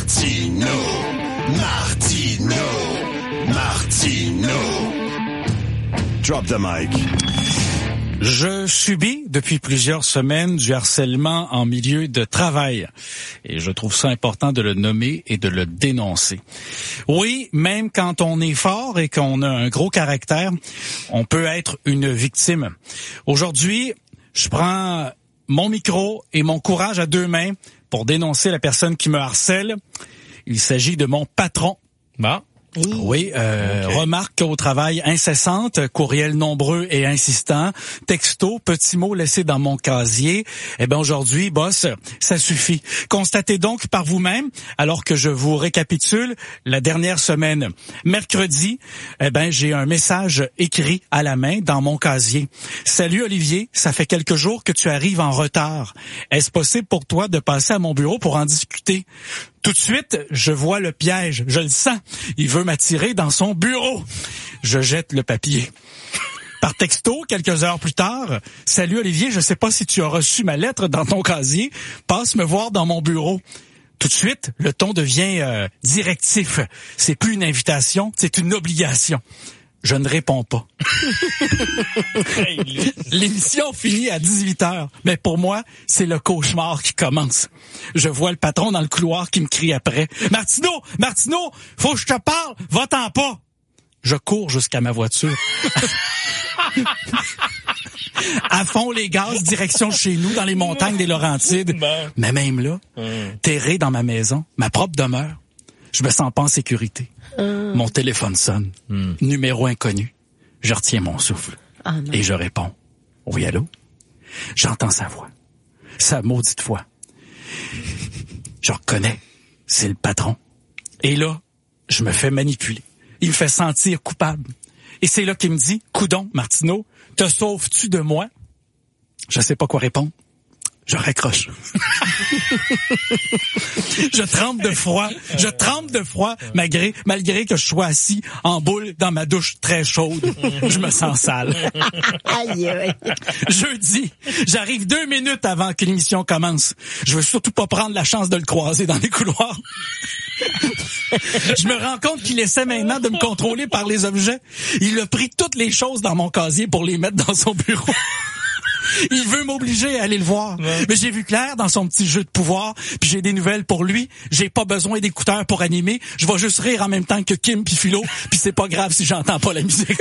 Martineau. Drop the mic. Je subis depuis plusieurs semaines du harcèlement en milieu de travail et je trouve ça important de le nommer et de le dénoncer. Oui, même quand on est fort et qu'on a un gros caractère, on peut être une victime. Aujourd'hui, je prends mon micro et mon courage à deux mains pour dénoncer la personne qui me harcèle. Il s'agit de mon patron. Bon. Oui, remarques au travail incessantes, courriels nombreux et insistants, textos, petits mots laissés dans mon casier. Eh bien, aujourd'hui, boss, ça suffit. Constatez donc par vous-même, alors que je vous récapitule la dernière semaine. Mercredi, j'ai un message écrit à la main dans mon casier. Salut Olivier, ça fait quelques jours que tu arrives en retard. Est-ce possible pour toi de passer à mon bureau pour en discuter? Tout de suite, je vois le piège, je le sens. Il veut m'attirer dans son bureau. Je jette le papier. Par texto, quelques heures plus tard, « Salut Olivier, je sais pas si tu as reçu ma lettre dans ton casier. Passe me voir dans mon bureau. » Tout de suite, le ton devient directif. C'est plus une invitation, c'est une obligation. Je ne réponds pas. L'émission finit à 18h, mais pour moi, c'est le cauchemar qui commence. Je vois le patron dans le couloir qui me crie après. « Martineau, faut que je te parle, va-t'en pas! » Je cours jusqu'à ma voiture. À fond les gaz, direction chez nous, dans les montagnes des Laurentides. Mais même là, terré dans ma maison, ma propre demeure, je me sens pas en sécurité. Mon téléphone sonne. Numéro inconnu. Je retiens mon souffle. Et je réponds. Oui, allô? J'entends sa voix. Sa maudite voix. Je reconnais. C'est le patron. Et là, je me fais manipuler. Il me fait sentir coupable. Et c'est là qu'il me dit, coudon, Martineau, te sauves-tu de moi? Je sais pas quoi répondre. Je raccroche. Je tremble de froid, malgré que je sois assis en boule dans ma douche très chaude. Je me sens sale. Jeudi, j'arrive 2 minutes avant que l'émission commence. Je veux surtout pas prendre la chance de le croiser dans les couloirs. Je me rends compte qu'il essaie maintenant de me contrôler par les objets. Il a pris toutes les choses dans mon casier pour les mettre dans son bureau. Il veut m'obliger à aller le voir. Mais j'ai vu clair dans son petit jeu de pouvoir, puis j'ai des nouvelles pour lui. J'ai pas besoin d'écouteurs pour animer. Je vais juste rire en même temps que Kim puis Philo, puis c'est pas grave si j'entends pas la musique.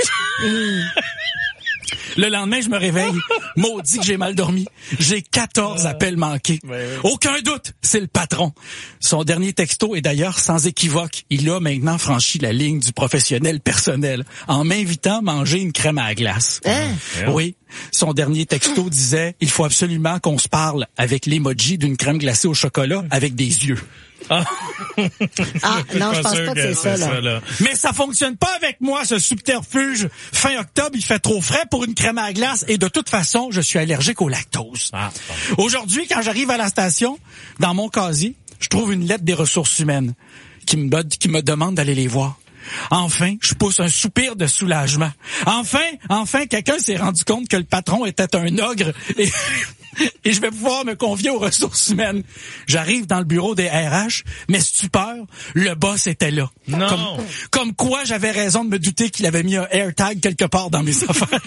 Le lendemain, je me réveille. Maudit que j'ai mal dormi. J'ai 14 appels manqués. Aucun doute, c'est le patron. Son dernier texto est d'ailleurs sans équivoque. Il a maintenant franchi la ligne du professionnel personnel en m'invitant à manger une crème à la glace. Oui, son dernier texto disait « Il faut absolument qu'on se parle avec l'emoji d'une crème glacée au chocolat avec des yeux. » Non, je pense pas que c'est ça, là. Mais ça fonctionne pas avec moi, ce subterfuge. Fin octobre, il fait trop frais pour une crème à glace et de toute façon, je suis allergique au lactose. Aujourd'hui, quand j'arrive à la station, dans mon casier, je trouve une lettre des ressources humaines qui me demande d'aller les voir. Enfin, je pousse un soupir de soulagement. Enfin, quelqu'un s'est rendu compte que le patron était un ogre et je vais pouvoir me confier aux ressources humaines. J'arrive dans le bureau des RH, mais stupeur, le boss était là. Non. Comme quoi j'avais raison de me douter qu'il avait mis un AirTag quelque part dans mes affaires.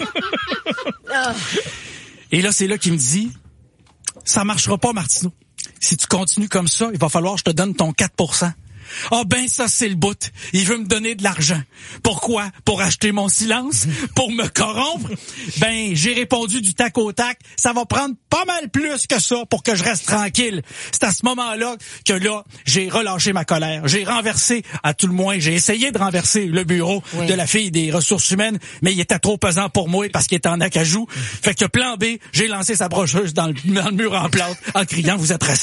Et là, c'est là qu'il me dit, ça marchera pas, Martineau. Si tu continues comme ça, il va falloir que je te donne ton 4%. Ça c'est le bout. Il veut me donner de l'argent. Pourquoi? Pour acheter mon silence? Pour me corrompre? J'ai répondu du tac au tac. Ça va prendre pas mal plus que ça pour que je reste tranquille. C'est à ce moment-là que j'ai relâché ma colère. J'ai essayé de renverser le bureau de la fille des ressources humaines, mais il était trop pesant pour moi parce qu'il était en acajou. Fait que plan B, j'ai lancé sa brocheuse dans le mur en plâtre en criant « Vous êtes raciste ».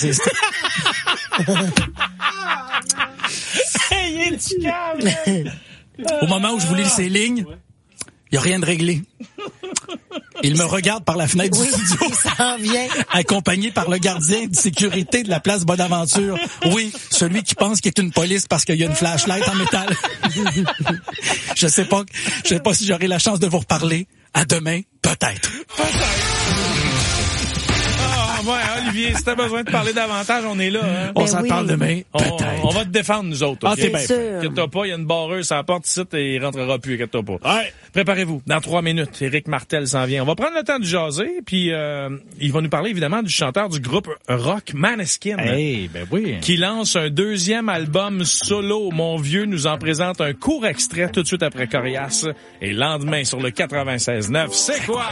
Au moment où je vous lis ces lignes, il n'y a rien de réglé. Il me regarde par la fenêtre du studio, accompagné par le gardien de sécurité de la place Bonaventure. Oui, celui qui pense qu'il est une police parce qu'il y a une flashlight en métal. Je sais pas si j'aurai la chance de vous reparler. À demain, peut-être. Ouais, Olivier, si t'as besoin de parler davantage, on est là. Hein? On s'en parle demain. On va te défendre, nous autres. Ah, Okay? t'es bien fait. Inquiète-toi pas, il y a une barreuse à la porte ici et il rentrera plus, inquiète-toi pas. Ouais. Préparez-vous. Dans 3 minutes, Éric Martel s'en vient. On va prendre le temps de jaser, puis il va nous parler évidemment du chanteur du groupe rock Måneskin. Hey, ben oui. Qui lance un 2e album solo. Mon vieux nous en présente un court extrait tout de suite après Corias. Et lendemain sur le 96.9, c'est quoi?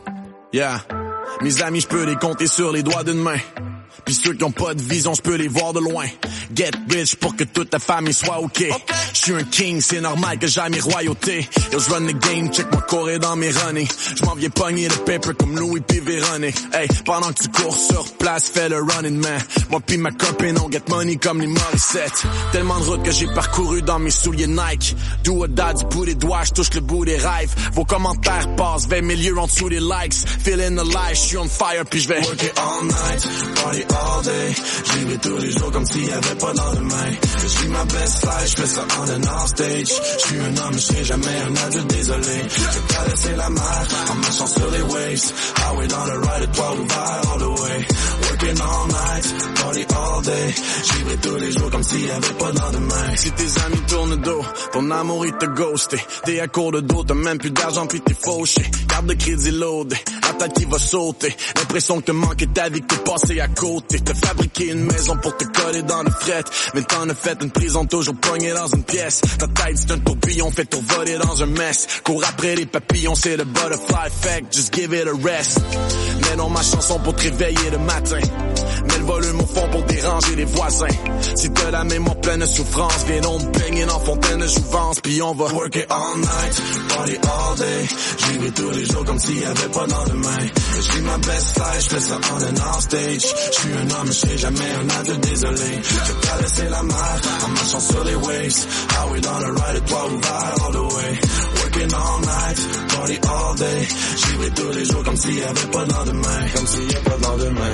Yeah. Mes amis, je peux les compter sur les doigts d'une main. Pis ceux qui ont pas de vision, je peux les voir de loin. Get rich pour que toute ta famille soit ok. Je suis un king, c'est normal que j'aille mes royautés. Yo, je run the game, check moi courir dans mes runnings. Je m'en viens pogner le paper comme Louis pis Véronique. Hey, pendant que tu cours sur place, fais le running man. Moi pis ma copine, on get money comme les Morissette. Tellement de routes que j'ai parcouru dans mes souliers Nike. Do or die du bout des doigts, je touche le bout des rêves. Vos commentaires passent 20 000 en dessous des likes. Feeling the light, je suis on fire pis je vais work it all night, party all day. J'y vais tous les jours comme s'il y avait pas de lendemain. Je vis ma best life, je fais ça on and off stage. Je suis un homme, je serai jamais un adulte, désolé. Je t'ai laissé la mer en marchant sur les waves. Highway dans le ride, et toi ouvert all the way. Working all night, party all day. J'y vais tous les jours comme s'il y avait pas de lendemain. Si tes amis tournent le dos, ton amour il te ghosté. T'es à court de dos, t'as même plus d'argent puis t'es fauché. Carte de crédit loadé, la tête qui va sauter. L'impression que te manquait ta vie, que t'es passé à côté. T'as fabriqué une maison pour te coller dans le fret. Mais t'en as fait une prison toujours pognée dans une pièce. Ta tête c'est un tourbillon fait tout voler dans un mess. Cours après les papillons, c'est le butterfly effect. Just give it a rest. Mais non ma chanson pour te réveiller le matin. Mets le volume au fond pour déranger les voisins. Si t'as la mémoire pleine de souffrance, viens donc me baigner dans fontaine de jouvence. Puis on va work it all night, party all day. J'y vais tous les jours comme s'il y avait pas de lendemain. Je vis ma best life, je fais ça on and off stage. Je suis un homme, je serai jamais un adulte, désolé. Je t'ai laissé la mer en marchant sur les waves. Highway dans le ride, et toi ouvert all the way. Working all night, party all day. J'y vais tous les jours comme s'il y avait pas de lendemain. Comme s'il y a pas de lendemain.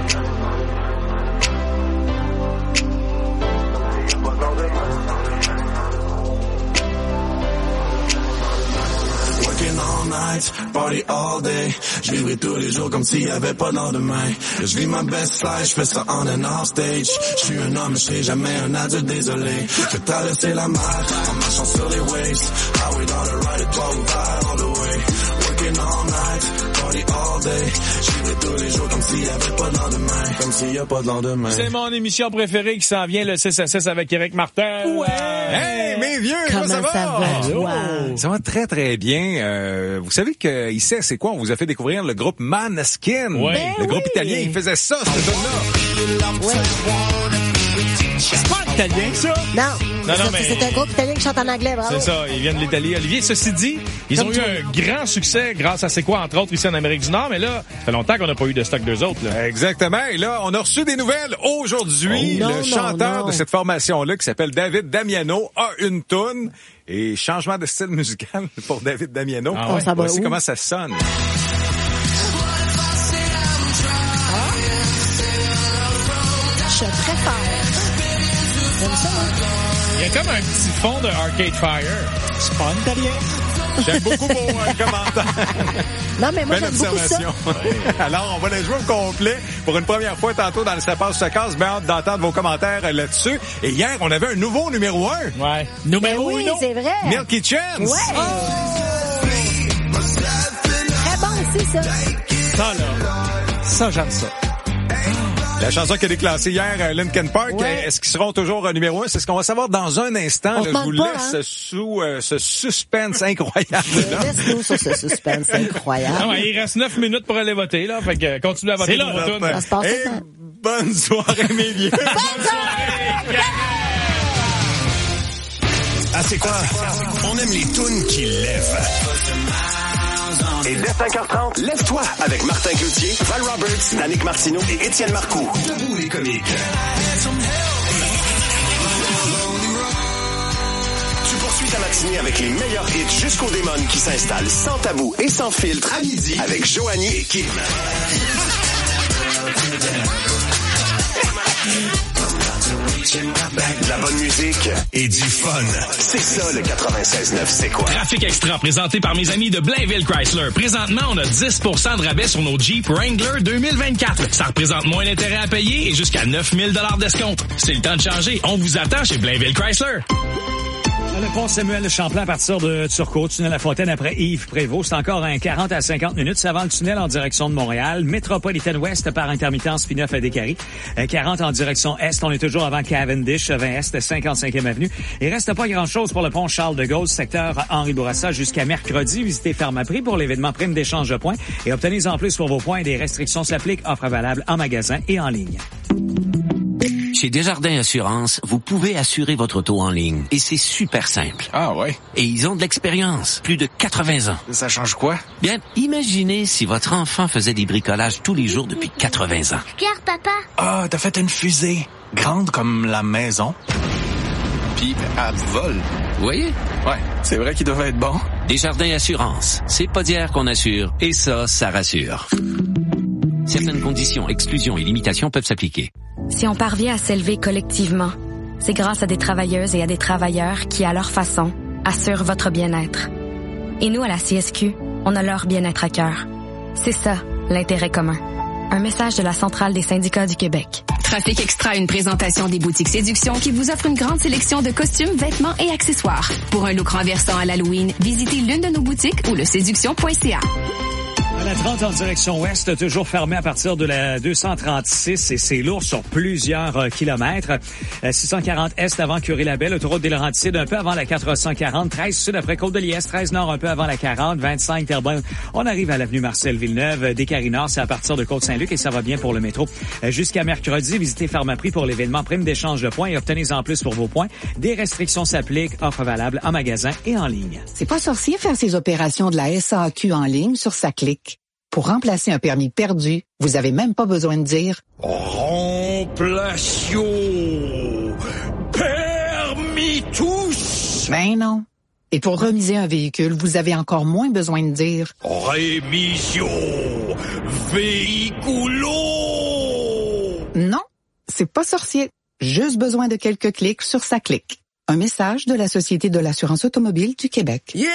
Working all night, party all day. Je vivrai tous les jours comme s'il y avait pas de lendemain. Je vis ma best life, je fais ça on and off stage. Je suis un homme, je serai jamais un adulte, désolé. Je t'ai laissé la mer en marchant sur les waves. Highway dans le ride, et toi ouvert all the way. Working all night, party all day. Je vivrai tous les jours comme s'il y avait pas de lendemain. Comme s'il y a pas de lendemain. C'est mon émission préférée qui s'en vient, le 6 à 6 avec Éric Martel. Ouais! Hey, mes vieux, comment ça va? Wow. Ça va très, très bien. Vous savez que ici, c'est quoi? On vous a fait découvrir le groupe Måneskin. Ouais. Le groupe italien, il faisait ça, ce tune-là. Ouais. C'est pas italien, ça? Non, mais- c'est un groupe italien qui chante en anglais, bravo. C'est ça, ils viennent de l'Italie. Olivier, ceci dit, ils ont eu un grand succès grâce à C'est quoi, entre autres, ici en Amérique du Nord, mais là, ça fait longtemps qu'on n'a pas eu de stock d'eux autres. Là. Exactement. Et là, on a reçu des nouvelles aujourd'hui. Oh, le non, chanteur non. de cette formation-là, qui s'appelle David Damiano, a une toune. Et changement de style musical pour David Damiano. Ah ouais? Ça va Voici où? comment ça sonne. Je préfère. J'aime ça, hein? Il y a comme un petit fond de Arcade Fire. C'est pas italien. J'aime beaucoup vos commentaires. Non, mais moi, Belle j'aime beaucoup ça. observation. Alors, on va les jouer au complet pour une première fois tantôt dans le Ça passe, ça casse. Bien hâte d'entendre vos commentaires là-dessus. Et hier, on avait un nouveau numéro 1. Ouais. Numéro Oui, 1. c'est vrai. Milky Chance. Ouais. Très bon aussi, ça. Ça, là. Ça, j'aime ça. La chanson qui a déclassé hier Linkin Park, Ouais. est-ce qu'ils seront toujours numéro 1? C'est ce qu'on va savoir dans un instant. On Là, se je vous demande pas, laisse hein? sous ce suspense incroyable. là. Laisse-nous sur ce suspense incroyable. Ah ouais, il reste 9 minutes pour aller voter, là. Fait que continuez à voter C'est pour là, vos là. tunes. Ça se passe Et tout le temps. bonne soirée, mes vieux. Ah, c'est quoi? On aime les tunes qui lèvent. Et dès 5h30, lève-toi avec Martin Cloutier, Val Roberts, Danick Martineau et Étienne Marcoux. Debout les comiques. Tu poursuis ta matinée avec les meilleurs hits jusqu'aux démons qui s'installent sans tabou et sans filtre à midi avec Joanie et Kim. De la bonne bonne musique et du fun. C'est ça le 96.9, c'est quoi? Trafic Extra présenté par mes amis de Blainville Chrysler. Présentement, on a 10% de rabais sur nos Jeep Wrangler 2024. Ça représente moins d'intérêt à payer et jusqu'à 9 000 d'escompte. C'est le temps de changer. On vous attend chez Blainville Chrysler. Le pont Samuel Champlain à partir de Turcot, tunnel La Fontaine après Yves Prévost. C'est encore un 40 à 50 minutes. C'est avant le tunnel en direction de Montréal. Métropolitaine Ouest par intermittence P9 à Décarie. 40 en direction Est. On est toujours avant Cavendish, 20 Est, 55e avenue. Il reste pas grand-chose pour le pont Charles de Gaulle, secteur Henri Bourassa jusqu'à mercredi. Visitez Pharmaprix pour l'événement prime d'échange de points et obtenez-en plus pour vos points. Des restrictions s'appliquent. Offre valable en magasin et en ligne. Chez Desjardins Assurance, vous pouvez assurer votre auto en ligne. Et c'est super simple. Ah ouais? Et ils ont de l'expérience. Plus de 80 ans. Ça change quoi? Bien, imaginez si votre enfant faisait des bricolages tous les jours depuis 80 ans. Regarde, papa. Ah, t'as fait une fusée. Grande comme la maison. Puis, elle vole. Vous voyez? Ouais, c'est vrai qu'il devait être bon. Desjardins Assurance. C'est pas d'hier qu'on assure. Et ça rassure. Certaines conditions, exclusions et limitations peuvent s'appliquer. Si on parvient à s'élever collectivement, c'est grâce à des travailleuses et à des travailleurs qui, à leur façon, assurent votre bien-être. Et nous, à la CSQ, on a leur bien-être à cœur. C'est ça, l'intérêt commun. Un message de la Centrale des syndicats du Québec. Trafic Extra, une présentation des boutiques Séduction qui vous offre une grande sélection de costumes, vêtements et accessoires. Pour un look renversant à l'Halloween, visitez l'une de nos boutiques ou le séduction.ca. La 30 en direction ouest, toujours fermée à partir de la 236 et c'est lourd sur plusieurs kilomètres. 640 est avant Curie-Labelle, autoroute des Laurentides un peu avant la 440, 13 sud après Côte-de-Liesse, 13 nord un peu avant la 40, 25 Terrebonne. On arrive à l'avenue Marcel-Villeneuve, Décarie Nord, c'est à partir de Côte-Saint-Luc et ça va bien pour le métro. Jusqu'à mercredi, visitez Pharmaprix pour l'événement prime d'échange de points et obtenez-en plus pour vos points. Des restrictions s'appliquent, offre valable en magasin et en ligne. C'est pas sorcier faire ses opérations de la SAQ en ligne sur sa clique. Pour remplacer un permis perdu, vous avez même pas besoin de dire « Remplation permis tous ». Ben non. Et pour remiser un véhicule, vous avez encore moins besoin de dire « Rémission véhiculo ». Non, c'est pas sorcier. Juste besoin de quelques clics sur sa clique. Un message de la Société de l'assurance automobile du Québec. Yeah!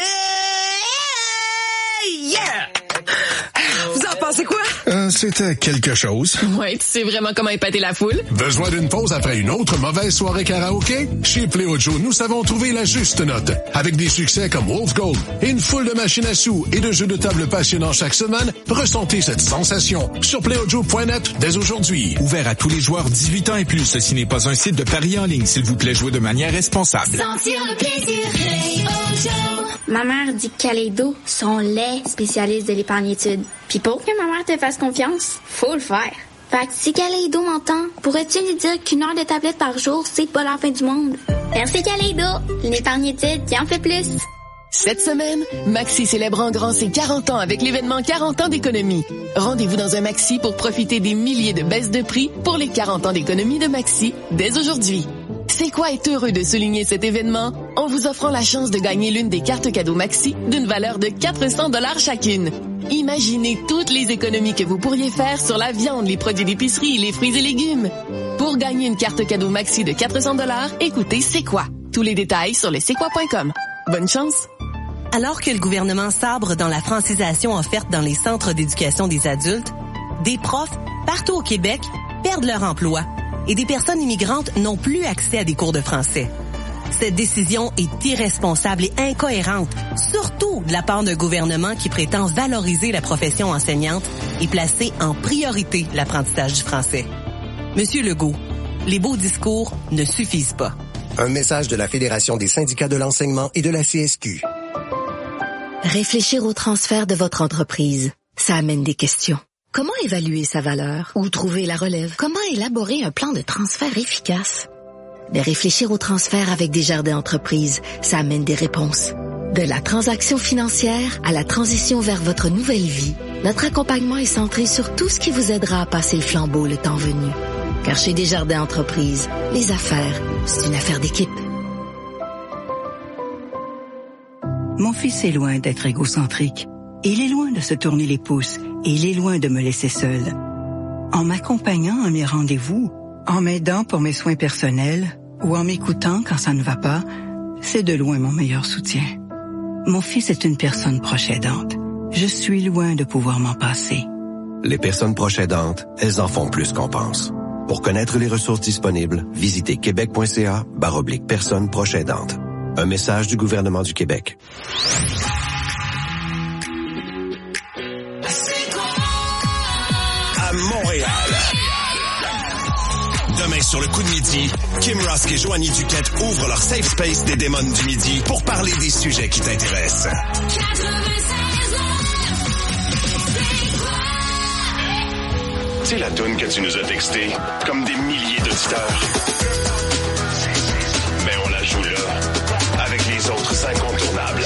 Yeah! Vous en pensez quoi? C'était quelque chose. Ouais, tu sais vraiment comment épater la foule. Besoin d'une pause après une autre mauvaise soirée karaoké? Chez Pléo Joe, nous savons trouver la juste note. Avec des succès comme Wolf Gold et une foule de machines à sous et de jeux de table passionnants chaque semaine, ressentez cette sensation sur PléoJoe.net dès aujourd'hui. Ouvert à tous les joueurs 18 ans et plus. Ceci n'est pas un site de paris en ligne. S'il vous plaît, jouez de manière responsable. Sentir le plaisir, Ma mère dit que Kaleido sont les spécialistes de l'épargne-études. Puis pour que ma mère te fasse confiance, faut le faire. Fait que si Kaleido m'entend, pourrais-tu lui dire qu'une heure de tablette par jour, c'est pas la fin du monde? Merci Kaleido, une épargne-études qui en fait plus. Cette semaine, Maxi célèbre en grand ses 40 ans avec l'événement 40 ans d'économie. Rendez-vous dans un Maxi pour profiter des milliers de baisses de prix pour les 40 ans d'économie de Maxi dès aujourd'hui. C'est quoi est heureux de souligner cet événement en vous offrant la chance de gagner l'une des cartes cadeaux Maxi d'une valeur de 400 $ chacune. Imaginez toutes les économies que vous pourriez faire sur la viande, les produits d'épicerie, les fruits et légumes. Pour gagner une carte cadeau Maxi de 400 $, écoutez C'est quoi? Tous les détails sur lesc'estquoi.com. Bonne chance! Alors que le gouvernement sabre dans la francisation offerte dans les centres d'éducation des adultes, des profs, partout au Québec, perdent leur emploi et des personnes immigrantes n'ont plus accès à des cours de français. Cette décision est irresponsable et incohérente, surtout de la part d'un gouvernement qui prétend valoriser la profession enseignante et placer en priorité l'apprentissage du français. Monsieur Legault, les beaux discours ne suffisent pas. Un message de la Fédération des syndicats de l'enseignement et de la CSQ. Réfléchir au transfert de votre entreprise, ça amène des questions. Comment évaluer sa valeur? Où trouver la relève? Comment élaborer un plan de transfert efficace? Mais réfléchir au transfert avec Desjardins Entreprises, ça amène des réponses. De la transaction financière à la transition vers votre nouvelle vie, notre accompagnement est centré sur tout ce qui vous aidera à passer le flambeau le temps venu. Car chez Desjardins Entreprises, les affaires, c'est une affaire d'équipe. Mon fils est loin d'être égocentrique. Il est loin de se tourner les pouces et il est loin de me laisser seule. En m'accompagnant à mes rendez-vous, en m'aidant pour mes soins personnels, ou en m'écoutant quand ça ne va pas, c'est de loin mon meilleur soutien. Mon fils est une personne proche aidante. Je suis loin de pouvoir m'en passer. Les personnes proches aidantes, elles en font plus qu'on pense. Pour connaître les ressources disponibles, visitez québec.ca/personnes proches aidantes. Un message du gouvernement du Québec. À Montréal. Demain sur le coup de midi, Kim Rusk et Joanie Duquette ouvrent leur safe space des démons du midi pour parler des sujets qui t'intéressent. C'est la toune que tu nous as textée, comme des milliers d'auditeurs. Mais on la joue là, avec les autres incontournables.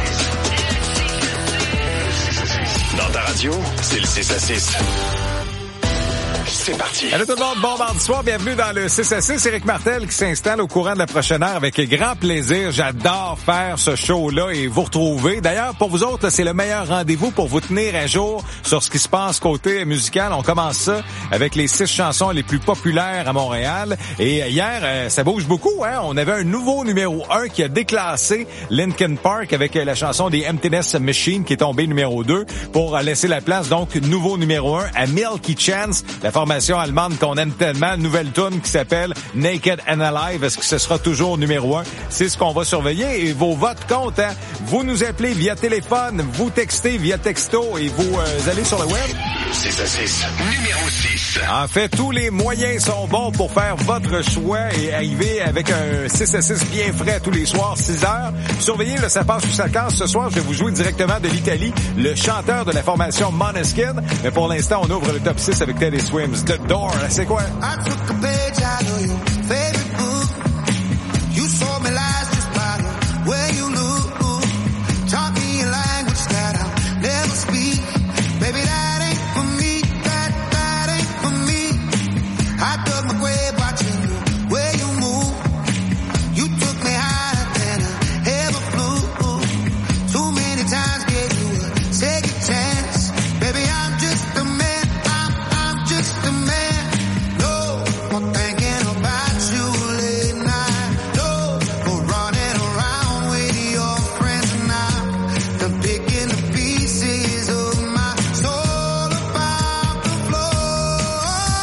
Dans ta radio, c'est le 6 à 6. C'est parti. Allô tout le monde, bon mardi soir, bienvenue dans le 6 à 6. Éric Martel qui s'installe au courant de la prochaine heure avec grand plaisir. J'adore faire ce show-là et vous retrouver. D'ailleurs, pour vous autres, là, c'est le meilleur rendez-vous pour vous tenir à jour sur ce qui se passe côté musical. On commence ça avec les 6 chansons les plus populaires à Montréal. Et hier, ça bouge beaucoup, hein. On avait un nouveau numéro 1 qui a déclassé Linkin Park avec la chanson des Emptiness Machine qui est tombée numéro 2 pour laisser la place, donc, nouveau numéro 1 à Milky Chance, la formation allemande qu'on aime tellement, nouvelle tune qui s'appelle Naked and Alive. Est-ce que ce sera toujours numéro 1? C'est ce qu'on va surveiller et vos votes comptent, hein? Vous nous appelez via téléphone, vous textez via texto et vous allez sur le web. 6 à 6, numéro 6. En fait, tous les moyens sont bons pour faire votre choix et arriver avec un 6 à 6 bien frais tous les soirs, 6 heures. Surveillez, là, ça passe sous sa case. Ce soir, je vais vous jouer directement de l'Italie, le chanteur de la formation Måneskin. Mais pour l'instant, on ouvre le top 6 avec Teddy Swims. The Door, c'est quoi? I took a page out of your favorite book. You saw me lies just by the way you look. Taught me a language that I'll never speak. Baby, that ain't for me. That ain't for me. I dug my grave watching the way you move. You took me higher than I ever flew. Too many times gave you a second chance. Baby, I'm just a man. I'm just a man. No more thinking about you late night. No more running around with your friends and I'm picking the pieces of my soul about the floor.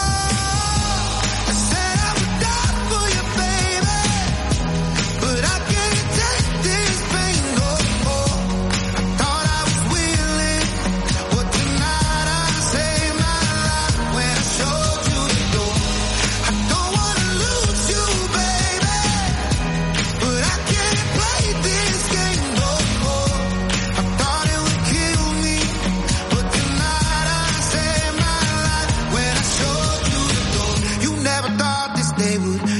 I said I would die for you, baby, but I can't take this pain no more. I thought I was willing, but tonight I saved my life when I showed you the door. I don't wanna lose you, baby, but I can't play this game no more. I thought it would kill me, but tonight I saved my life when I showed you the door. You never thought this day would